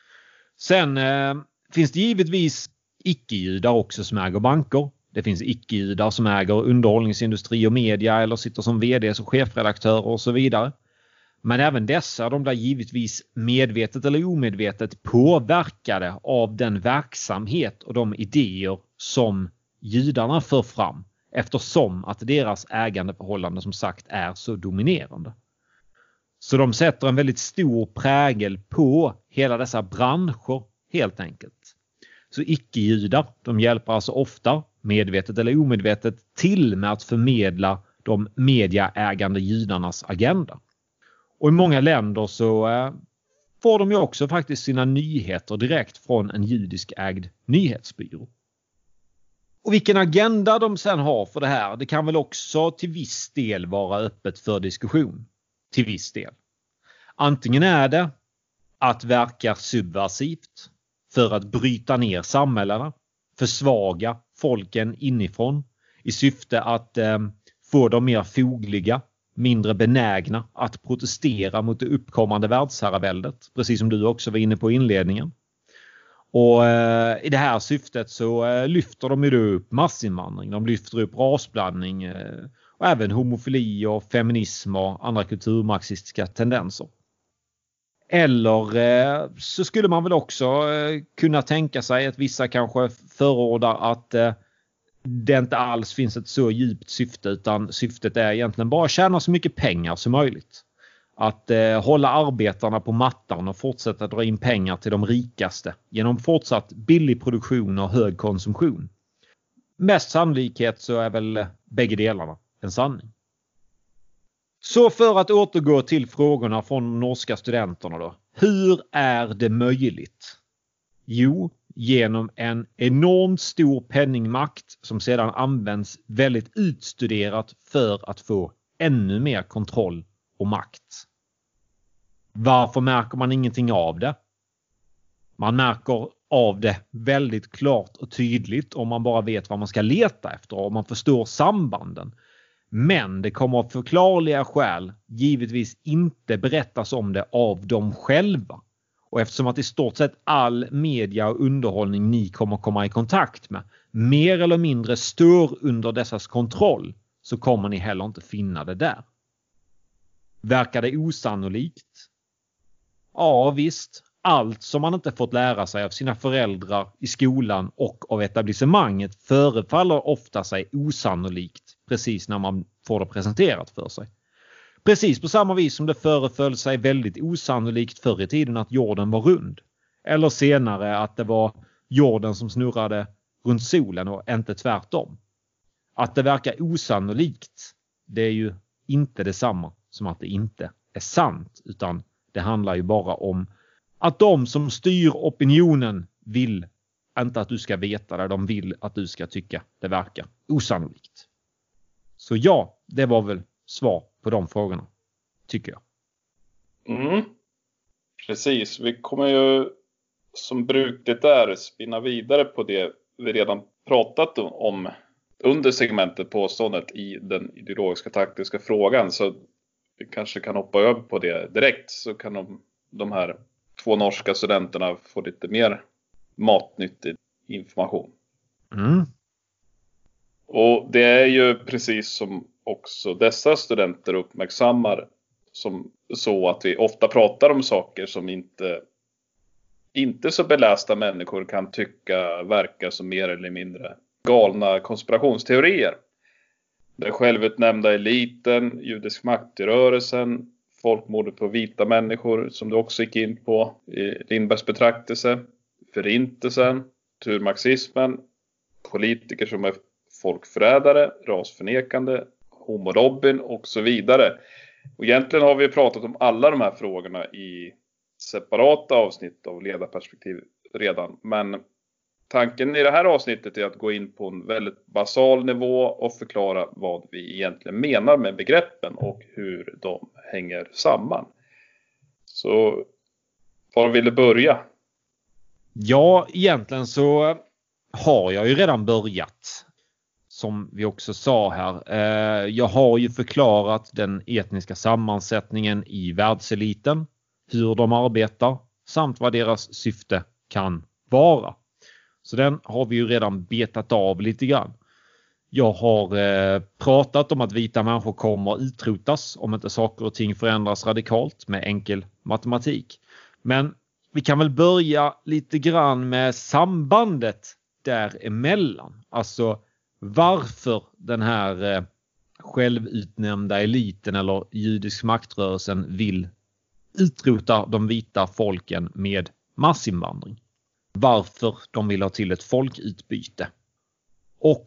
B: Sen finns det givetvis icke-judar också som äger banker. Det finns icke-judar som äger underhållningsindustri och media eller sitter som vds och chefredaktörer och så vidare. Men även dessa, de där givetvis medvetet eller omedvetet påverkade av den verksamhet och de idéer som judarna för fram, eftersom att deras ägandeförhållande som sagt är så dominerande. Så de sätter en väldigt stor prägel på hela dessa branscher helt enkelt. Så icke-judar, de hjälper alltså ofta, medvetet eller omedvetet, till med att förmedla de mediaägande judarnas agenda. Och i många länder så får de ju också faktiskt sina nyheter direkt från en judisk ägd nyhetsbyrå. Och vilken agenda de sen har för det här, det kan väl också till viss del vara öppet för diskussion. Till viss del. Antingen är det att verka subversivt för att bryta ner samhällena, försvaga folken inifrån i syfte att få dem mer fogliga, mindre benägna att protestera mot det uppkommande världsherraväldet, precis som du också var inne på i inledningen. Och i det här syftet så lyfter de ju upp massinvandring, de lyfter upp rasblandning och även homofili och feminism och andra kulturmarxistiska tendenser. Eller så skulle man väl också kunna tänka sig att vissa kanske förordar att det inte alls finns ett så djupt syfte, utan syftet är egentligen bara att tjäna så mycket pengar som möjligt. Att hålla arbetarna på mattan och fortsätta dra in pengar till de rikaste genom fortsatt billig produktion och hög konsumtion. Mest sannolikhet så är väl bägge delarna en sanning. Så för att återgå till frågorna från de norska studenterna då. Hur är det möjligt? Jo, genom en enormt stor penningmakt som sedan används väldigt utstuderat för att få ännu mer kontroll och makt. Varför märker man ingenting av det? Man märker av det väldigt klart och tydligt om man bara vet vad man ska leta efter och om man förstår sambanden. Men det kommer av förklarliga skäl givetvis inte berättas om det av dem själva. Och eftersom att i stort sett all media och underhållning ni kommer komma i kontakt med mer eller mindre står under dessas kontroll, så kommer ni heller inte finna det där. Verkar det osannolikt? Ja visst, allt som man inte fått lära sig av sina föräldrar i skolan och av etablissemanget förefaller ofta sig osannolikt precis när man får det presenterat för sig. Precis på samma vis som det föreföll sig väldigt osannolikt förr i tiden att jorden var rund. Eller senare att det var jorden som snurrade runt solen och inte tvärtom. Att det verkar osannolikt, det är ju inte detsamma som att det inte är sant, utan det handlar ju bara om att de som styr opinionen vill inte att du ska veta det, de vill att du ska tycka det verkar osannolikt. Så ja, det var väl svar på de frågorna, tycker jag.
A: Precis, vi kommer ju som brukligt är spinna vidare på det vi redan pratat om under segmentet påståendet i den ideologiska taktiska frågan. Så vi kanske kan hoppa över på det direkt, så kan de här 2 norska studenterna få lite mer matnyttig information. Och det är ju precis som också dessa studenter uppmärksammar som så att vi ofta pratar om saker som inte så belästa människor kan tycka verkar som mer eller mindre galna konspirationsteorier. Den självutnämnda eliten, judisk maktrörelsen, folkmordet på vita människor som du också gick in på i Lindbergs betraktelse, förintelsen, turmarxismen, politiker som är folkförrädare, rasförnekande, homolobbyn och så vidare. Och egentligen har vi pratat om alla de här frågorna i separata avsnitt av ledarperspektiv redan. Men tanken i det här avsnittet är att gå in på en väldigt basal nivå och förklara vad vi egentligen menar med begreppen och hur de hänger samman. Så var vill du börja?
B: Ja, egentligen så har jag ju redan börjat. Som vi också sa här. Jag har ju förklarat den etniska sammansättningen i världseliten. Hur de arbetar. Samt vad deras syfte kan vara. Så den har vi ju redan betat av lite grann. Jag har pratat om att vita människor kommer utrotas om inte saker och ting förändras radikalt med enkel matematik. Men vi kan väl börja lite grann med sambandet däremellan. Alltså varför den här självutnämnda eliten eller judisk maktrörelsen vill utrota de vita folken med massinvandring. Varför de vill ha till ett folkutbyte. Och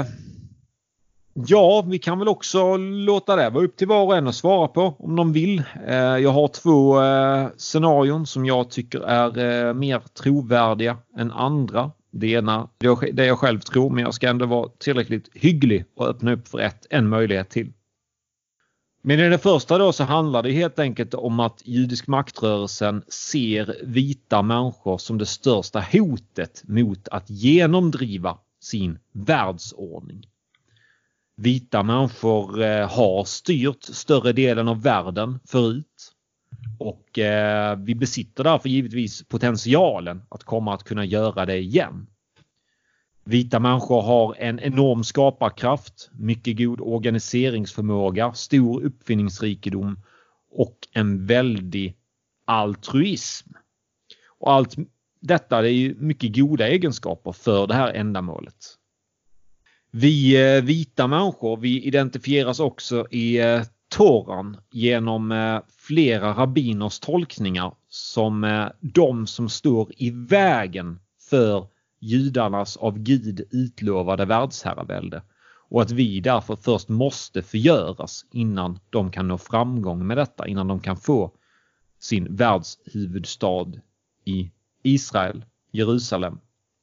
B: ja, vi kan väl också låta det vara upp till var och en att svara på om de vill. Jag har 2 scenarion som jag tycker är mer trovärdiga än andra. Det ena, det jag själv tror, men jag ska ändå vara tillräckligt hygglig och öppna upp för en möjlighet till. Men i det första då så handlar det helt enkelt om att judisk maktrörelsen ser vita människor som det största hotet mot att genomdriva sin världsordning. Vita människor har styrt större delen av världen förut. Och vi besitter därför givetvis potentialen att komma att kunna göra det igen. Vita människor har en enorm skaparkraft, mycket god organiseringsförmåga, stor uppfinningsrikedom och en väldig altruism. Och allt detta är ju mycket goda egenskaper för det här ändamålet. Vi vita människor, vi identifieras också i Toran genom flera rabbiners tolkningar som de som står i vägen för judarnas av Gud utlovade världsherravälde. Och att vi därför först måste förgöras innan de kan nå framgång med detta. Innan de kan få sin världshuvudstad i Israel, Jerusalem.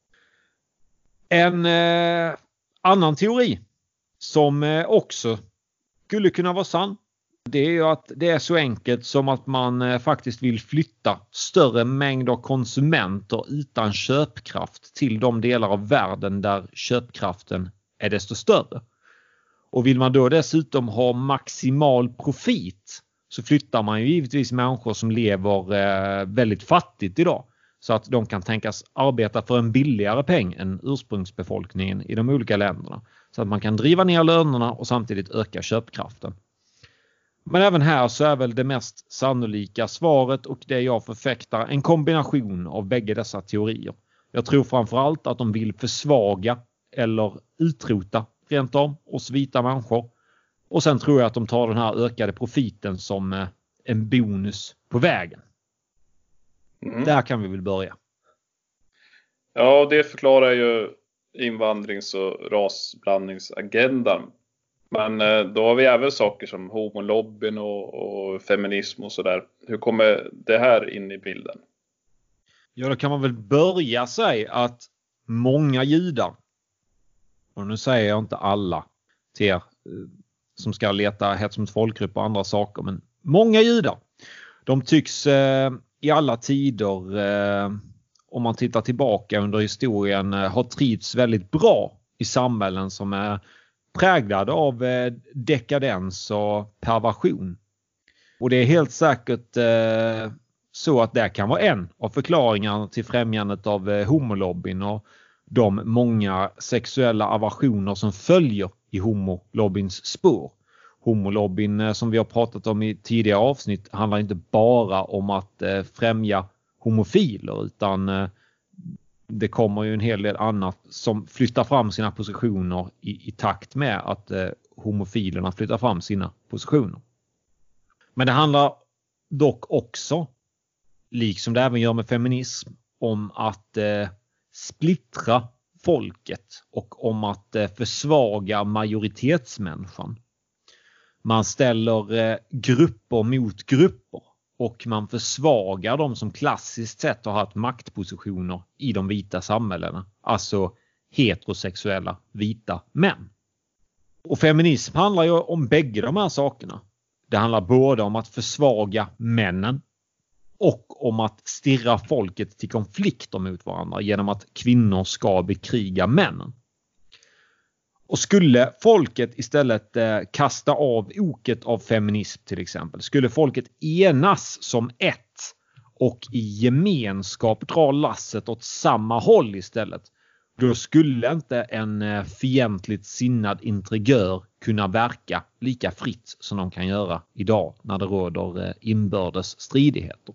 B: En annan teori som också skulle kunna vara sann. Det är ju att det är så enkelt som att man faktiskt vill flytta större mängder konsumenter utan köpkraft till de delar av världen där köpkraften är desto större. Och vill man då dessutom ha maximal profit så flyttar man ju givetvis människor som lever väldigt fattigt idag. Så att de kan tänkas arbeta för en billigare peng än ursprungsbefolkningen i de olika länderna. Så att man kan driva ner lönerna och samtidigt öka köpkraften. Men även här så är väl det mest sannolika svaret och det jag förfäktar en kombination av bägge dessa teorier. Jag tror framförallt att de vill försvaga eller utrota rent om oss vita människor. Och sen tror jag att de tar den här ökade profiten som en bonus på vägen. Där kan vi väl börja.
A: Ja, det förklarar ju invandrings- och rasblandningsagendan. Men då har vi även saker som homolobbyn och feminism och sådär. Hur kommer det här in i bilden?
B: Ja, då kan man väl börja säga att många judar, och nu säger jag inte alla till er som ska leta hets mot folkgrupp och andra saker, men många judar, de tycks i alla tider, om man tittar tillbaka under historien, ha trivts väldigt bra i samhällen som är präglade av dekadens och perversion. Och det är helt säkert så att det kan vara en av förklaringarna till främjandet av homolobbyn och de många sexuella aversioner som följer i homolobbyns spår. Homolobbyn som vi har pratat om i tidigare avsnitt handlar inte bara om att främja homofiler, utan det kommer ju en hel del annat som flyttar fram sina positioner i takt med att homofilerna flyttar fram sina positioner. Men det handlar dock också, liksom det även gör med feminism, om att splittra folket och om att försvaga majoritetsmänniskan. Man ställer grupper mot grupper och man försvagar de som klassiskt sett har haft maktpositioner i de vita samhällena. Alltså heterosexuella vita män. Och feminism handlar ju om bägge de här sakerna. Det handlar både om att försvaga männen och om att stirra folket till konflikter mot varandra genom att kvinnor ska bekriga männen. Och skulle folket istället kasta av oket av feminism till exempel, skulle folket enas som ett och i gemenskap dra lasset åt samma håll istället, då skulle inte en fientligt sinnad intrigör kunna verka lika fritt som de kan göra idag när det råder inbördes stridigheter.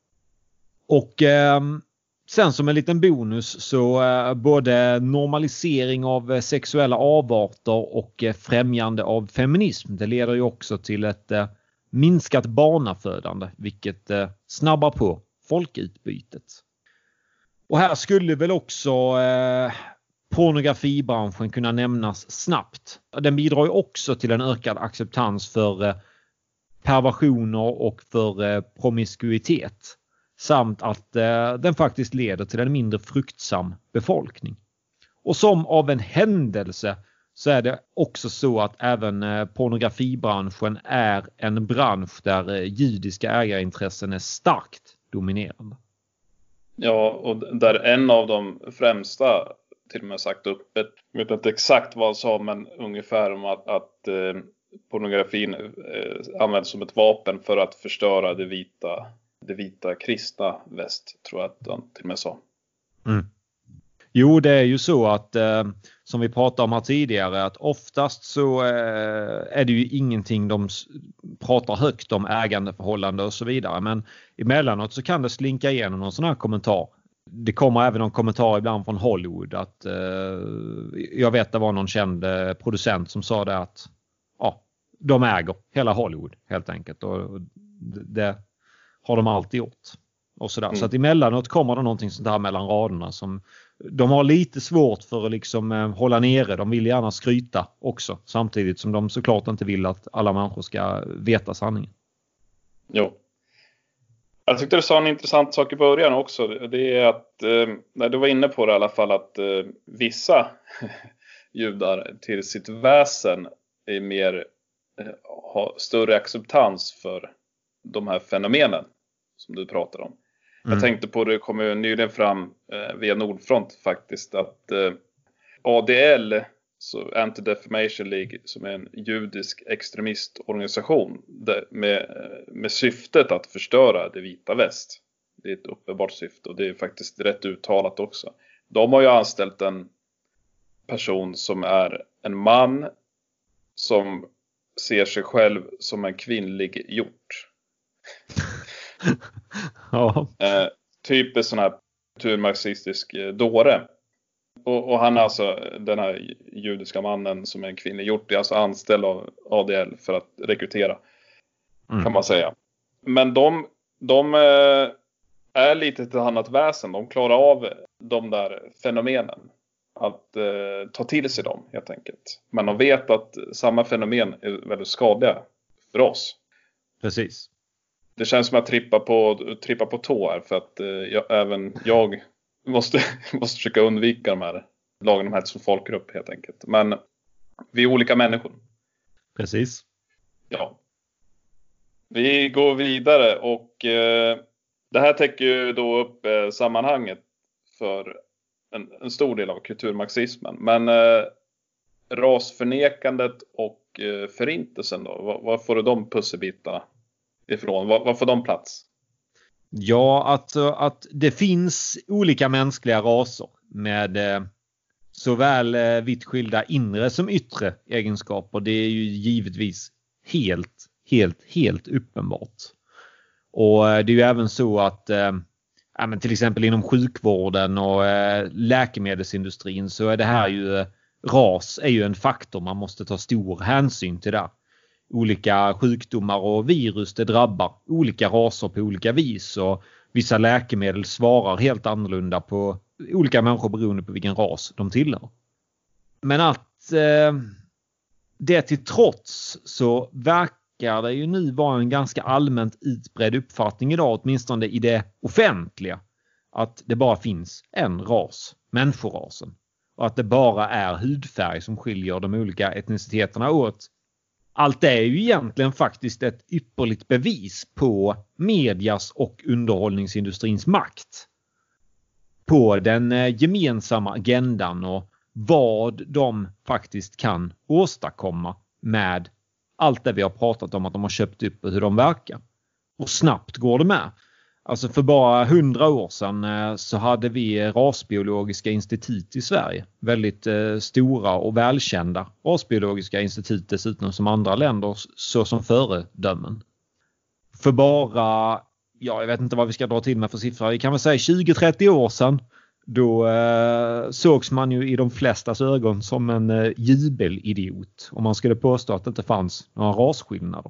B: Och sen som en liten bonus så både normalisering av sexuella avarter och främjande av feminism, det leder ju också till ett minskat barnafödande, vilket snabbar på folkutbytet. Och här skulle väl också pornografibranschen kunna nämnas snabbt. Den bidrar ju också till en ökad acceptans för perversioner och för promiskuitet. Samt att den faktiskt leder till en mindre fruktsam befolkning. Och som av en händelse så är det också så att även pornografibranschen är en bransch där judiska ägarintressen är starkt dominerande.
A: Ja, och där en av de främsta till och med sagt öppet, jag vet inte exakt vad han sa, men ungefär om att pornografin används som ett vapen för att förstöra det vita kristna väst, tror jag att han till och med sa.
B: Mm. Jo, det är ju så att som vi pratade om här tidigare, att oftast så är det ju ingenting de pratar högt om, ägandeförhållande och så vidare. Men emellanåt så kan det slinka igenom någon sån här kommentar. Det kommer även någon kommentar ibland från Hollywood att jag vet det var någon känd producent som sa det att de äger hela Hollywood helt enkelt. Och det har de alltid gjort. Och sådär. Så att emellanåt kommer det någonting sånt här mellan raderna som de har lite svårt för att liksom hålla nere. De vill gärna skryta också. Samtidigt som de såklart inte vill att alla människor ska veta sanningen.
A: Jo. Jag tyckte du sa en intressant sak i början också. Det är att, när du var inne på det i alla fall, att vissa judar till sitt väsen är mer, har större acceptans för de här fenomenen som du pratar om. Jag tänkte på det, kom ju nyligen fram via Nordfront faktiskt, att ADL, så Anti-Defamation League, som är en judisk extremistorganisation med syftet att förstöra det vita väst. Det är ett uppenbart syfte och det är faktiskt rätt uttalat också. De har ju anställt en person som är en man som ser sig själv som en kvinnlig hjort.
B: Ja.
A: Typ en sån här kulturmarxistisk dåre. Och han är alltså, den här judiska mannen som är en kvinnlig hjort, är alltså anställd av ADL för att rekrytera, kan man säga. Men de är lite ett annat väsen. De klarar av de där fenomenen. Att ta till sig dem helt enkelt. Men de vet att samma fenomen är väldigt skadliga för oss.
B: Precis.
A: Det känns som att trippa på tå här, för att även jag måste försöka undvika de här lagen om hets som folkgrupp helt enkelt. Men vi är olika människor.
B: Precis.
A: Ja. Vi går vidare och det här täcker ju då upp sammanhanget för en stor del av kulturmarxismen. Men rasförnekandet och förintelsen då, var får du de pusselbitarna ifrån? Var får de plats?
B: Ja, alltså att det finns olika mänskliga raser med såväl vitt skilda inre som yttre egenskaper. Det är ju givetvis helt uppenbart. Och det är ju även så att till exempel inom sjukvården och läkemedelsindustrin så är det här ju, ras är ju en faktor man måste ta stor hänsyn till där. Olika sjukdomar och virus, det drabbar olika raser på olika vis, och vissa läkemedel svarar helt annorlunda på olika människor beroende på vilken ras de tillhör. Men att det till trots så verkar det ju nu vara en ganska allmänt utbredd uppfattning idag, åtminstone i det offentliga, att det bara finns en ras, människorasen, och att det bara är hudfärg som skiljer de olika etniciteterna åt. Allt är ju egentligen faktiskt ett ypperligt bevis på medias och underhållningsindustrins makt. På den gemensamma agendan och vad de faktiskt kan åstadkomma med allt det vi har pratat om att de har köpt upp och hur de verkar. Och snabbt går det med. Alltså för bara 100 år sedan så hade vi rasbiologiska institut i Sverige. Väldigt stora och välkända rasbiologiska institut, dessutom som andra länder så som föredömen. För bara, jag vet inte vad vi ska dra till med för siffror. Vi kan väl säga 20-30 år sedan. Då sågs man ju i de flestas ögon som en jubelidiot. Om man skulle påstå att det inte fanns några rasskillnader.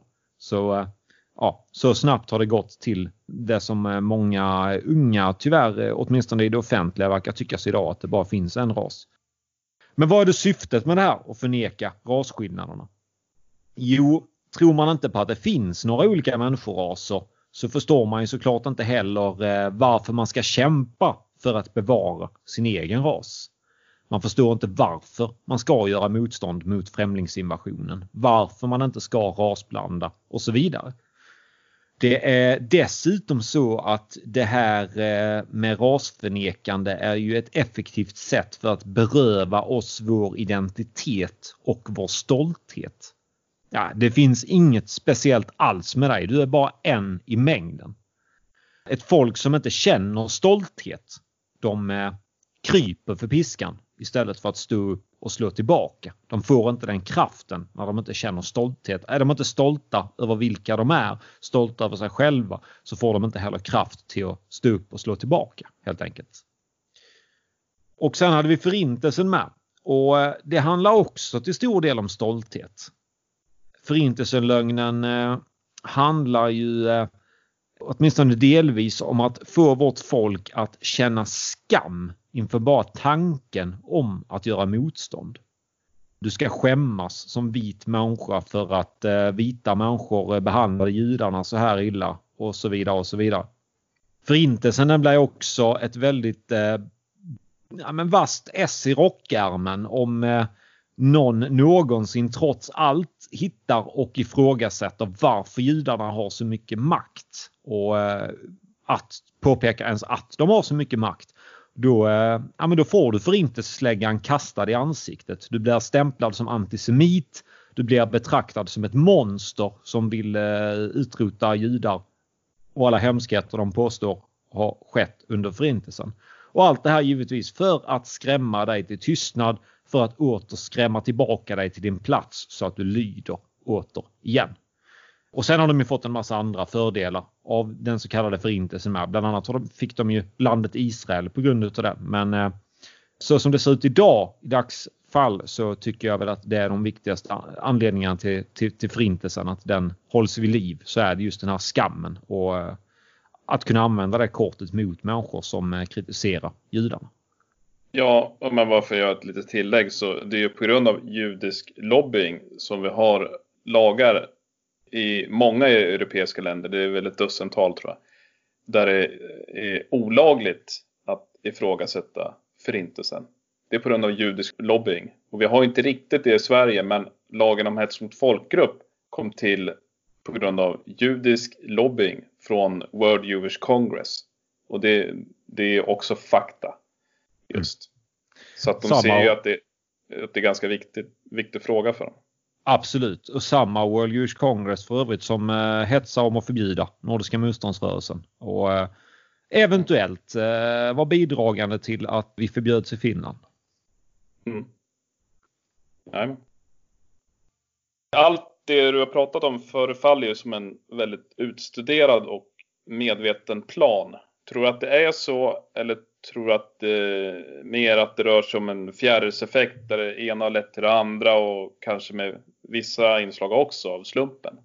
B: Så snabbt har det gått till det som många unga tyvärr, åtminstone i det offentliga, verkar tyckas idag, att det bara finns en ras. Men vad är det syftet med det här att förneka rasskillnaderna? Jo, tror man inte på att det finns några olika människoraser så förstår man ju såklart inte heller varför man ska kämpa för att bevara sin egen ras. Man förstår inte varför man ska göra motstånd mot främlingsinvasionen, varför man inte ska rasblanda och så vidare. Det är dessutom så att det här med rasförnekande är ju ett effektivt sätt för att beröva oss vår identitet och vår stolthet. Ja, det finns inget speciellt alls med dig, du är bara en i mängden. Ett folk som inte känner stolthet, de kryper för piskan istället för att stå upp och slå tillbaka. De får inte den kraften när de inte känner stolthet. Är de inte stolta över vilka de är, stolta över sig själva, så får de inte heller kraft till att stå upp och slå tillbaka helt enkelt. Och sen hade vi förintelsen med. Och det handlar också till stor del om stolthet. Förintelselögnen handlar ju åtminstone delvis om att få vårt folk att känna skam inför bara tanken om att göra motstånd. Du ska skämmas som vit människa för att vita människor behandlade judarna så här illa och så vidare och så vidare. Förintelsen den blir också ett väldigt vast S i rockärmen om någon någonsin trots allt hittar och ifrågasätter varför judarna har så mycket makt och att påpeka ens att de har så mycket makt. Då får du förintelsesläggan kastad i ansiktet. Du blir stämplad som antisemit. Du blir betraktad som ett monster som vill utrota judar och alla hemskheter de påstår har skett under förintelsen. Och allt det här givetvis för att skrämma dig till tystnad, för att åter skrämma tillbaka dig till din plats så att du lyder åter igen. Och sen har de ju fått en massa andra fördelar av den så kallade förintelsen med. Bland annat fick de ju landet Israel på grund av det. Men så som det ser ut idag, i dagsfall, så tycker jag väl att det är de viktigaste anledningarna till förintelsen. Att den hålls vid liv, så är det just den här skammen. Och att kunna använda det kortet mot människor som kritiserar judarna.
A: Ja, om man bara får göra ett litet tillägg, så det är ju på grund av judisk lobbying som vi har lagar i många europeiska länder, det är väl ett dussintal tror jag, där det är olagligt att ifrågasätta förintelsen. Det är på grund av judisk lobbying. Och vi har inte riktigt det i Sverige, men lagen om hets mot folkgrupp kom till på grund av judisk lobbying från World Jewish Congress. Och det är också fakta. Just. Så att de ser ju att det är ganska viktig fråga för dem.
B: Absolut. Och samma World Jewish Congress för övrigt som hetsar om att förbjuda Nordiska motståndsrörelsen. Och eventuellt var bidragande till att vi förbjöds i Finland.
A: Nej. Allt det du har pratat om förefaller ju som en väldigt utstuderad och medveten plan. Tror du att det är så, eller tror du att mer att det rör sig om en fjärreseffekt där det ena har lett till det andra och kanske med vissa inslag också av slumpen?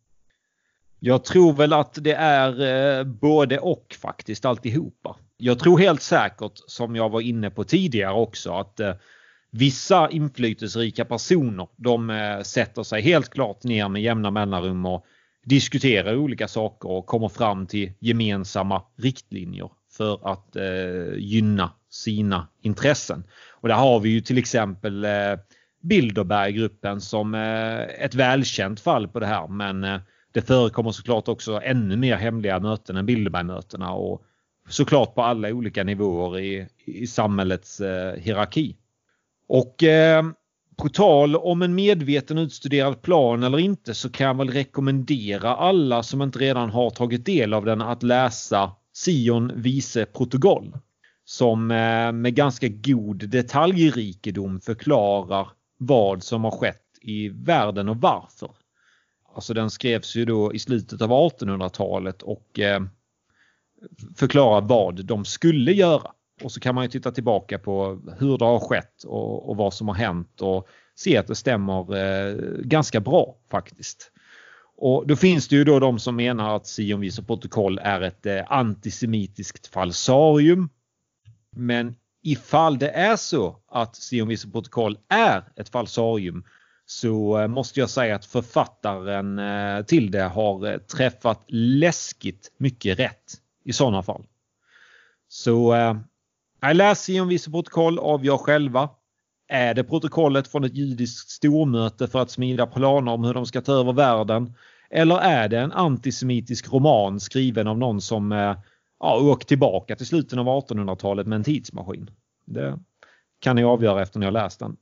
B: Jag tror väl att det är både och faktiskt alltihopa. Jag tror helt säkert, som jag var inne på tidigare också, att vissa inflytelserika personer, de sätter sig helt klart ner med jämna mellanrum och diskuterar olika saker och kommer fram till gemensamma riktlinjer för att gynna sina intressen. Och där har vi ju till exempel Bilderberggruppen som ett välkänt fall på det här, men det förekommer såklart också ännu mer hemliga möten än Bilderbergmötena och såklart på alla olika nivåer i samhällets hierarki. Och på tal om en medveten utstuderad plan eller inte, så kan jag väl rekommendera alla som inte redan har tagit del av den att läsa Sion Vise Protokoll, som med ganska god detaljrikedom förklarar vad som har skett i världen och varför. Alltså den skrevs ju då i slutet av 1800-talet och förklarar vad de skulle göra. Och så kan man ju titta tillbaka på hur det har skett och vad som har hänt och se att det stämmer ganska bra faktiskt. Och då finns det ju då de som menar att Sion Vise Protokoll är ett antisemitiskt falsarium. Men ifall det är så att Sion Vise Protokoll är ett falsarium, så måste jag säga att författaren till det har träffat läskigt mycket rätt i sådana fall. Så läs Sion Vise Protokoll, avgör själva. Är det protokollet från ett judiskt stormöte för att smida planer om hur de ska ta över världen? Eller är det en antisemitisk roman skriven av någon som åkt tillbaka till slutet av 1800-talet med en tidsmaskin? Det kan ni avgöra efter ni har läst den.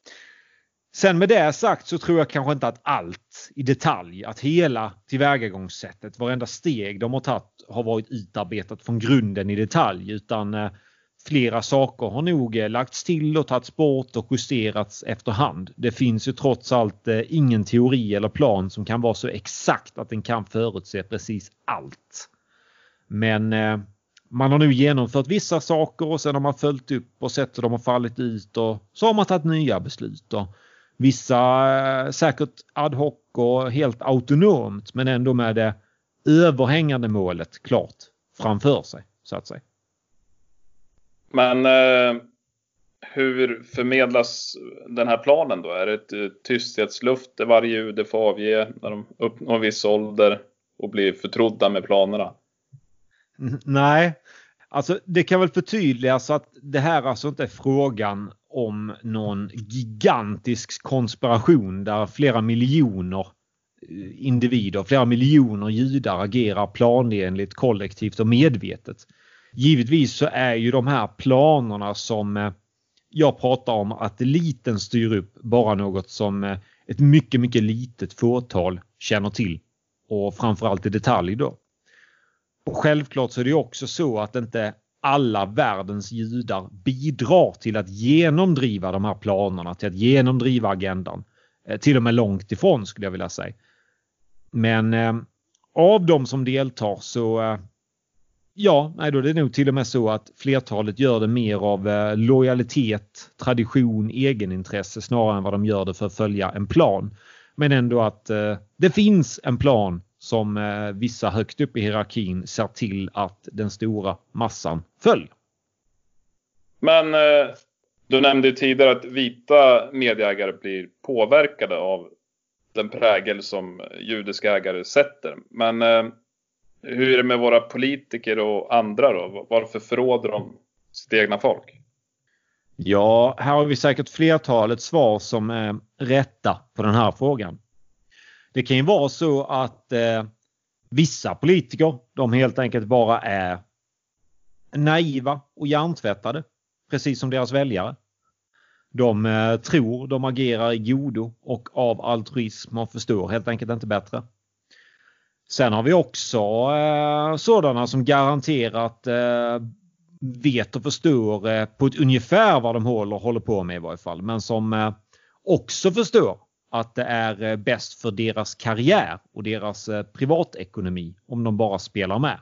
B: Sen med det sagt så tror jag kanske inte att allt i detalj, att hela tillvägagångssättet, varenda steg de har tagit har varit utarbetat från grunden i detalj, utan flera saker har nog lagts till och tagits bort och justerats efterhand. Det finns ju trots allt ingen teori eller plan som kan vara så exakt att den kan förutse precis allt. Men man har nu genomfört vissa saker och sen har man följt upp och sett hur de har fallit ut och så har man tagit nya beslut. Och Vissa säkert ad hoc och helt autonomt, men ändå med det överhängande målet klart framför sig, så att säga.
A: Men hur förmedlas den här planen då? Är det ett tysthetslufte varje jude får avge när de uppnår en viss ålder och blir förtrodda med planerna?
B: Nej, alltså det kan väl förtydligas att det här alltså inte är frågan om någon gigantisk konspiration där flera miljoner individer, flera miljoner judar agerar planenligt, kollektivt och medvetet. Givetvis så är ju de här planerna som jag pratar om att eliten styr upp bara något som ett mycket, mycket litet fåtal känner till. Och framförallt i detalj då. Och självklart så är det också så att inte alla världens judar bidrar till att genomdriva de här planerna, till att genomdriva agendan. Till och med långt ifrån skulle jag vilja säga. Men av de som deltar så då är det nog till och med så att flertalet gör det mer av lojalitet, tradition, egenintresse snarare än vad de gör det för att följa en plan. Men ändå att det finns en plan som vissa högt upp i hierarkin ser till att den stora massan följer.
A: Men du nämnde tidigare att vita medieägare blir påverkade av den prägel som judiska ägare sätter. Men hur är det med våra politiker och andra då? Varför förråder de sitt egna folk?
B: Ja, här har vi säkert flertalet svar som är rätta på den här frågan. Det kan ju vara så att vissa politiker, de helt enkelt bara är naiva och hjärntvättade, precis som deras väljare. De tror de agerar i godo och av altruism och förstår helt enkelt inte bättre. Sen har vi också sådana som garanterat vet och förstår på ett ungefär vad de håller på med i varje fall. Men som också förstår att det är bäst för deras karriär och deras privatekonomi om de bara spelar med.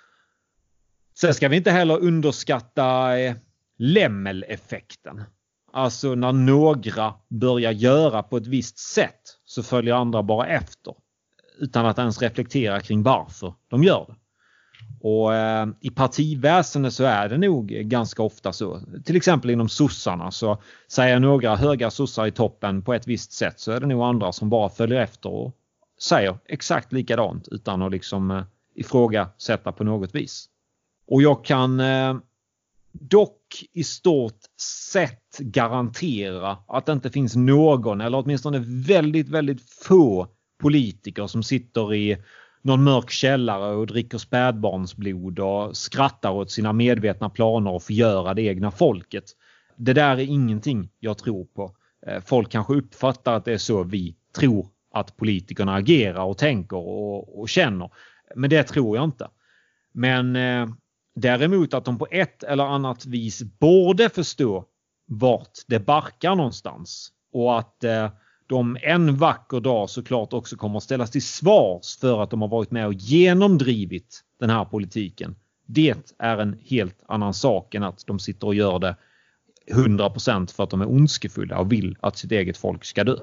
B: Sen ska vi inte heller underskatta lämmeleffekten. Alltså när några börjar göra på ett visst sätt så följer andra bara efter. Utan att ens reflektera kring varför de gör det. Och i partiväsendet så är det nog ganska ofta så. Till exempel inom sossarna så säger några höga sossar i toppen på ett visst sätt så är det nog andra som bara följer efter och säger exakt likadant utan att liksom ifrågasätta på något vis. Och jag kan dock i stort sett garantera att det inte finns någon eller åtminstone väldigt, väldigt få politiker som sitter i någon mörk källare och dricker spädbarnsblod och skrattar åt sina medvetna planer och förgöra det egna folket. Det där är ingenting jag tror på. Folk kanske uppfattar att det är så vi tror att politikerna agerar och tänker och känner. Men det tror jag inte. Men däremot att de på ett eller annat vis borde förstå vart det barkar någonstans. Och att de en vacker dag såklart också kommer att ställas till svars för att de har varit med och genomdrivit den här politiken. Det är en helt annan sak än att de sitter och gör det 100% för att de är ondskefulla och vill att sitt eget folk ska dö.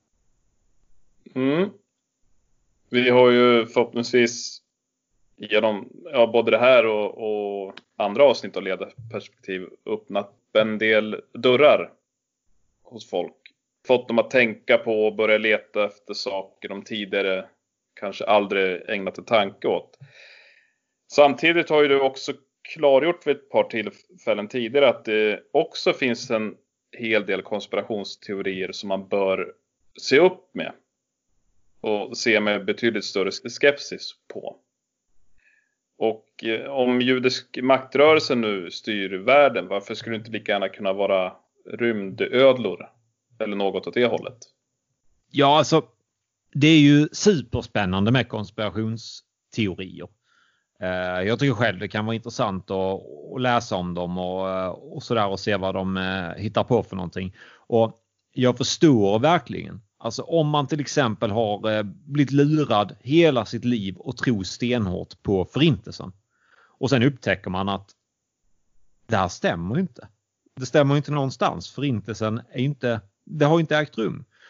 A: Vi har ju förhoppningsvis genom både det här och andra avsnitt av ledarperspektiv öppnat en del dörrar hos folk. Fått dem att tänka på och börja leta efter saker de tidigare kanske aldrig ägnat en tanke åt. Samtidigt har ju du också klargjort vid ett par tillfällen tidigare att det också finns en hel del konspirationsteorier som man bör se upp med och se med betydligt större skepsis på. Och om judisk maktrörelse nu styr världen, varför skulle det inte lika gärna kunna vara rymdödlor eller något åt det hållet?
B: Ja, alltså det är ju superspännande med konspirationsteorier. Jag tycker själv det kan vara intressant att läsa om dem och sådär och se vad de hittar på för någonting. Och jag förstår verkligen. Alltså om man till exempel har blivit lurad hela sitt liv och tror stenhårt på förintelsen. Och sen upptäcker man att det här stämmer inte. Det stämmer inte någonstans. Förintelsen är inte, det har inte ägt rum.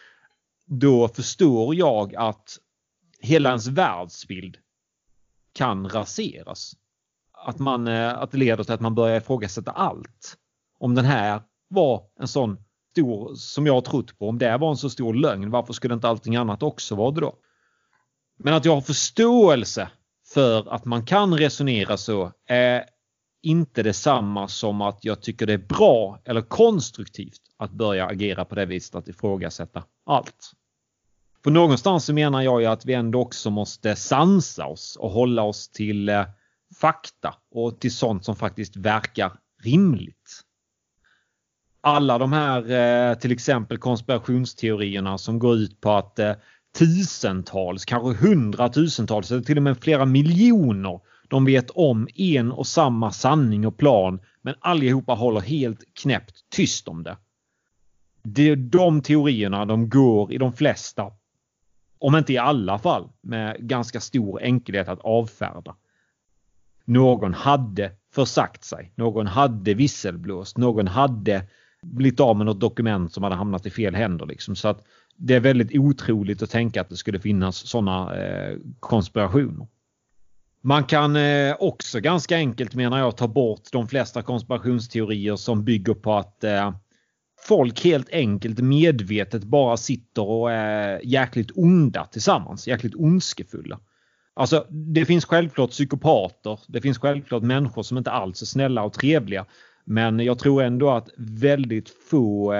B: då förstår jag att hela ens världsbild kan raseras. Att det leder till att man börjar ifrågasätta allt. Om den här var en sån stor, som jag har trott på, om det var en så stor lögn, varför skulle inte allting annat också vara det då? Men att jag har förståelse för att man kan resonera så är inte detsamma som att jag tycker det är bra eller konstruktivt att börja agera på det viset, att ifrågasätta allt. För någonstans så menar jag ju att vi ändå också måste sansa oss och hålla oss till fakta och till sånt som faktiskt verkar rimligt. Alla de här till exempel konspirationsteorierna som går ut på att tusentals, kanske hundratusentals eller till och med flera miljoner, de vet om en och samma sanning och plan, men allihopa håller helt knäppt tyst om det. De teorierna, de går i de flesta, om inte i alla fall, med ganska stor enkelhet att avfärda. Någon hade försagt sig, någon hade visselblåst, någon hade blivit av med något dokument som hade hamnat i fel händer liksom. Så att det är väldigt otroligt att tänka att det skulle finnas sådana konspirationer. Man kan också ganska enkelt, menar jag, ta bort de flesta konspirationsteorier som bygger på att folk helt enkelt medvetet bara sitter och är jäkligt onda tillsammans, jäkligt ondskefulla. Alltså det finns självklart psykopater, det finns självklart människor som inte alls är snälla och trevliga. Men jag tror ändå att väldigt få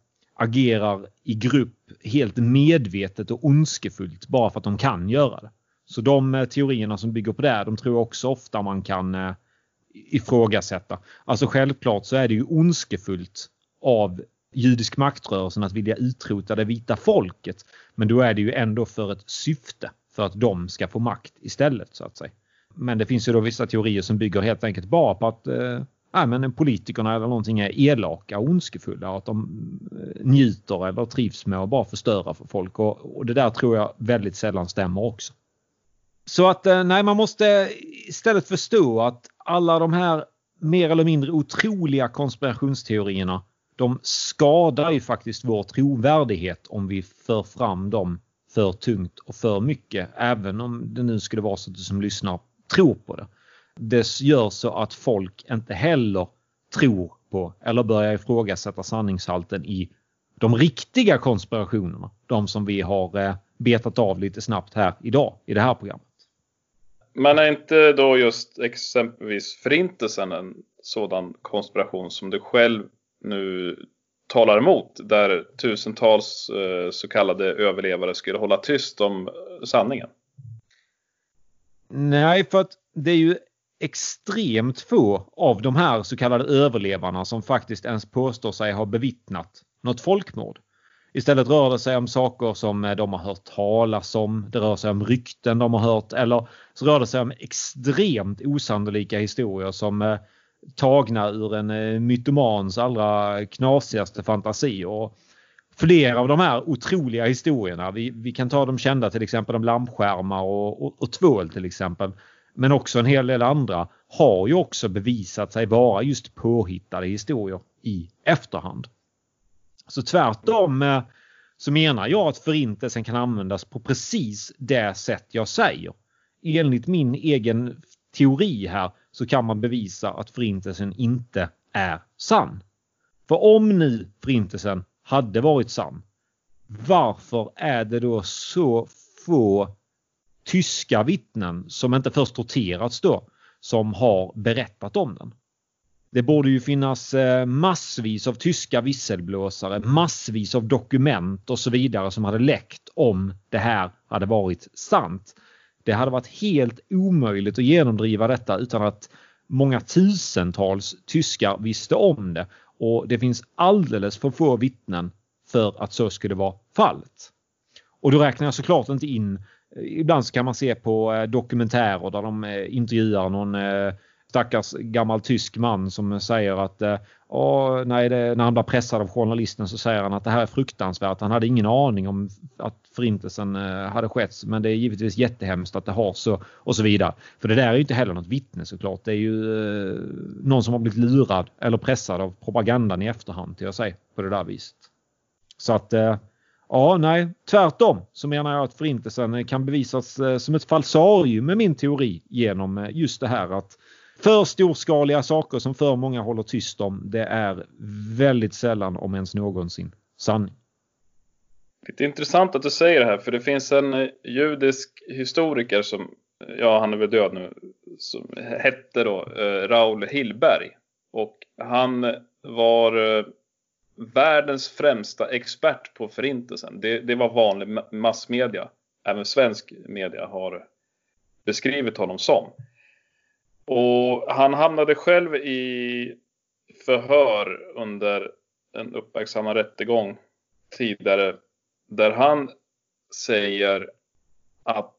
B: agerar i grupp helt medvetet och ondskefullt bara för att de kan göra det. Så de teorierna som bygger på det, de tror jag också ofta man kan ifrågasätta. Alltså självklart så är det ju ondskefullt av judisk maktrörelsen att vilja utrota det vita folket. Men då är det ju ändå för ett syfte, för att de ska få makt istället så att säga. Men det finns ju då vissa teorier som bygger helt enkelt bara på att men politikerna eller någonting är elaka och ondskefulla och att de njuter eller trivs med att bara förstöra för folk. Och det där tror jag väldigt sällan stämmer också. Så att man måste istället förstå att alla de här mer eller mindre otroliga konspirationsteorierna, de skadar ju faktiskt vår trovärdighet om vi för fram dem för tungt och för mycket. Även om det nu skulle vara så att du som lyssnar tror på det. Det gör så att folk inte heller tror på eller börjar ifrågasätta sanningshalten i de riktiga konspirationerna. De som vi har betat av lite snabbt här idag i det här programmet.
A: Men är inte då just exempelvis förintelsen en sådan konspiration som du själv nu talar emot? Där tusentals så kallade överlevare skulle hålla tyst om sanningen?
B: Nej, för att det är ju extremt få av de här så kallade överlevarna som faktiskt ens påstår sig ha bevittnat något folkmord. Istället rör det sig om saker som de har hört talas om, det rör sig om rykten de har hört, eller så rör det sig om extremt osannolika historier som tagna ur en mytomans allra knasigaste fantasi. Och flera av de här otroliga historierna, vi kan ta de kända, till exempel om lampskärmar och tvål till exempel, men också en hel del andra har ju också bevisat sig vara just påhittade historier i efterhand. Så tvärtom så menar jag att förintelsen kan användas på precis det sätt jag säger. Enligt min egen teori här så kan man bevisa att förintelsen inte är sann. För om nu förintelsen hade varit sann, varför är det då så få tyska vittnen som inte först torterats då som har berättat om den? Det borde ju finnas massvis av tyska visselblåsare, massvis av dokument och så vidare som hade läckt om det här hade varit sant. Det hade varit helt omöjligt att genomdriva detta utan att många tusentals tyskar visste om det. Och det finns alldeles för få vittnen för att så skulle vara fallet. Och då räknar jag såklart inte in, ibland så kan man se på dokumentärer där de intervjuar någon stackars gammal tysk man som säger att när han blir pressad av journalisten så säger han att det här är fruktansvärt. Han hade ingen aning om att förintelsen hade skett, men det är givetvis jättehemskt att det har så och så vidare. För det där är ju inte heller något vittne såklart. Det är ju någon som har blivit lurad eller pressad av propagandan i efterhand till att säga på det där viset. Så att Ja, nej, tvärtom så menar jag att förintelsen kan bevisas som ett falsarium med min teori genom just det här att för storskaliga saker som för många håller tyst om, det är väldigt sällan om ens någonsin sanning.
A: Det är intressant att du säger det här, för det finns en judisk historiker som, ja han är väl död nu, som hette då Raoul Hillberg. Och han var världens främsta expert på förintelsen. Det var vanlig massmedia. Även svensk media har beskrivit honom som. Och han hamnade själv i förhör under en uppmärksammad rättegång tidigare. Där han säger att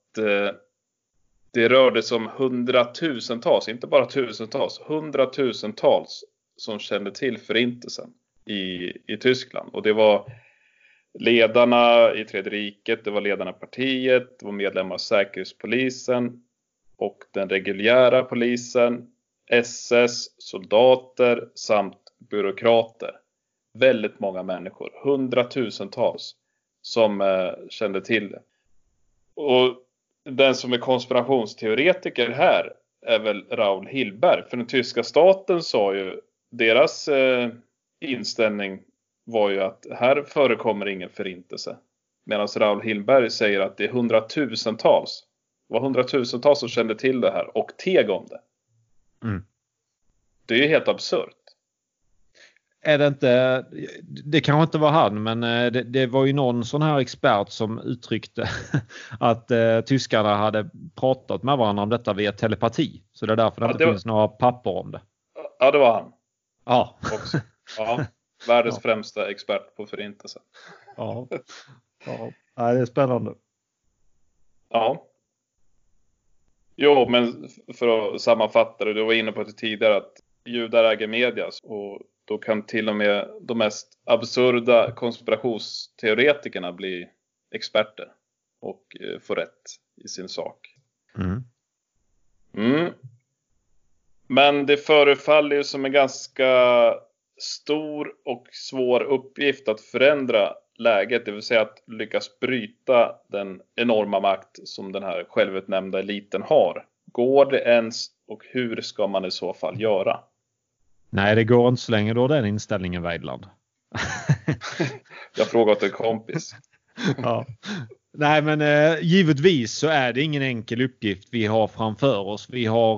A: det rörde sig om hundratusentals, inte bara tusentals, hundratusentals som kände till förintelsen i Tyskland. Och det var ledarna i Tredje riket, det var ledarna i partiet, det var medlemmar av säkerhetspolisen och den reguljära polisen, SS, soldater samt byråkrater. Väldigt många människor, hundratusentals som kände till det. Och den som är konspirationsteoretiker här är väl Raoul Hillberg. För den tyska staten sa ju, deras inställning var ju att här förekommer ingen förintelse. Medan Raoul Hillberg säger att det är hundratusentals. Det var hundratusentals som kände till det här och teg om det.
B: Mm.
A: Det är ju helt absurt.
B: Är det inte, det kanske inte var han, men det var ju någon sån här expert som uttryckte att tyskarna hade pratat med varandra om detta via telepati. Så det är därför det inte finns några papper om det.
A: Ja, det var han.
B: Ja.
A: Också. Ja, världens främsta expert på förintelsen.
B: Ja, det är spännande.
A: Ja. Jo, men för att sammanfatta det, du var inne på det tidigare att judar äger media och då kan till och med de mest absurda konspirationsteoretikerna bli experter och få rätt i sin sak. Men det förefaller ju som en ganska stor och svår uppgift att förändra läget. Det vill säga att lyckas bryta den enorma makt som den här självutnämnda eliten har. Går det ens och hur ska man i så fall göra?
B: Nej, det går inte så länge då den inställningen, Weidland.
A: Jag frågar åt en kompis.
B: Ja. Nej, men givetvis så är det ingen enkel uppgift vi har framför oss. Vi har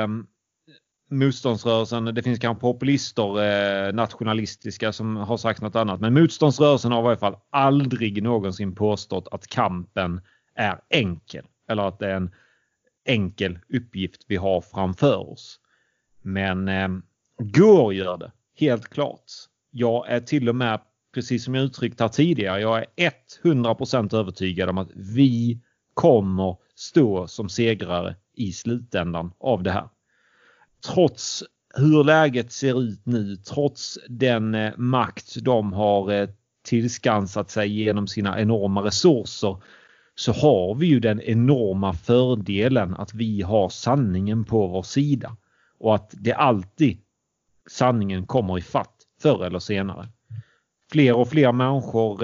B: motståndsrörelsen, det finns kanske populister, nationalistiska som har sagt något annat. Men motståndsrörelsen har i varje fall aldrig någonsin påstått att kampen är enkel. Eller att det är en enkel uppgift vi har framför oss. Men går gör det, helt klart. Jag är till och med, precis som jag uttryckt här tidigare, jag är 100% övertygad om att vi kommer stå som segrare i slutändan av det här. Trots hur läget ser ut nu, trots den makt de har tillskansat sig genom sina enorma resurser, så har vi ju den enorma fördelen att vi har sanningen på vår sida. Och att det alltid sanningen kommer i fatt förr eller senare. Fler och fler människor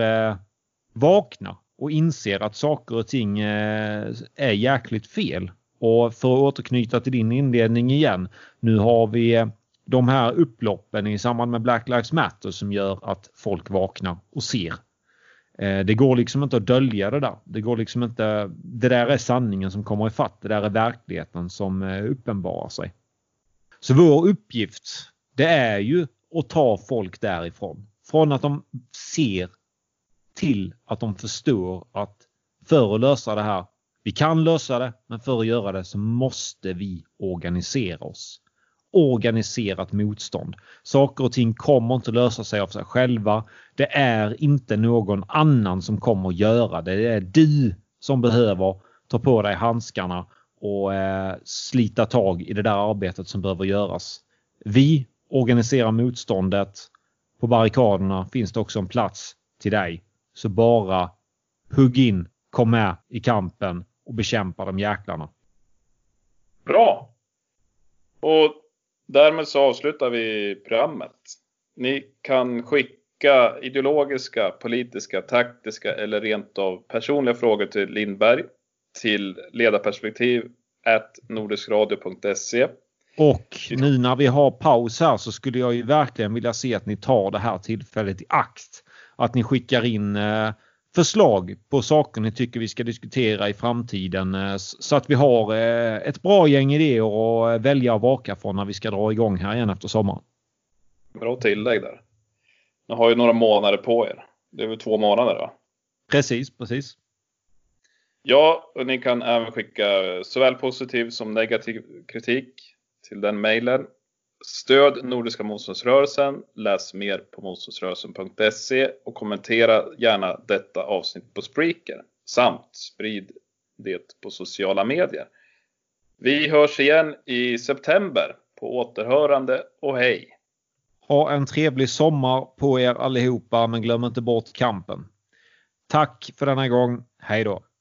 B: vaknar och inser att saker och ting är jäkligt fel. Och för att återknyta till din inledning igen. Nu har vi de här upploppen i samband med Black Lives Matter som gör att folk vaknar och ser. Det går liksom inte att dölja det där. Det går liksom inte, det där är sanningen som kommer i fatt. Det där är verkligheten som uppenbarar sig. Så vår uppgift, det är ju att ta folk därifrån. Från att de ser till att de förstår att för att lösa det här, vi kan lösa det, men för att göra det så måste vi organisera oss. Organiserat motstånd. Saker och ting kommer inte lösa sig av sig själva. Det är inte någon annan som kommer att göra det. Det är du som behöver ta på dig handskarna och slita tag i det där arbetet som behöver göras. Vi organiserar motståndet. På barrikaderna finns det också en plats till dig. Så bara hugg in, kom med i kampen och bekämpa de jäklarna.
A: Bra! Och därmed så avslutar vi programmet. Ni kan skicka skicka ideologiska, politiska, taktiska eller rent av personliga frågor till Lindberg till ledarperspektiv@nordiskradio.se.
B: Och nu när vi har paus här så skulle jag ju verkligen vilja se att ni tar det här tillfället i akt. Att ni skickar in förslag på saker ni tycker vi ska diskutera i framtiden. Så att vi har ett bra gäng idéer att välja och vaka från när vi ska dra igång här igen efter sommaren.
A: Bra tillägg där. Ni har ju några månader på er. Det är väl 2 månader va?
B: Precis.
A: Ja, och ni kan även skicka såväl positiv som negativ kritik till den mejlen. Stöd Nordiska motståndsrörelsen, läs mer på motståndsrörelsen.se och kommentera gärna detta avsnitt på Spreaker samt sprid det på sociala medier. Vi hörs igen i september. På återhörande och hej!
B: Ha en trevlig sommar på er allihopa, men glöm inte bort kampen. Tack för denna gång. Hej då!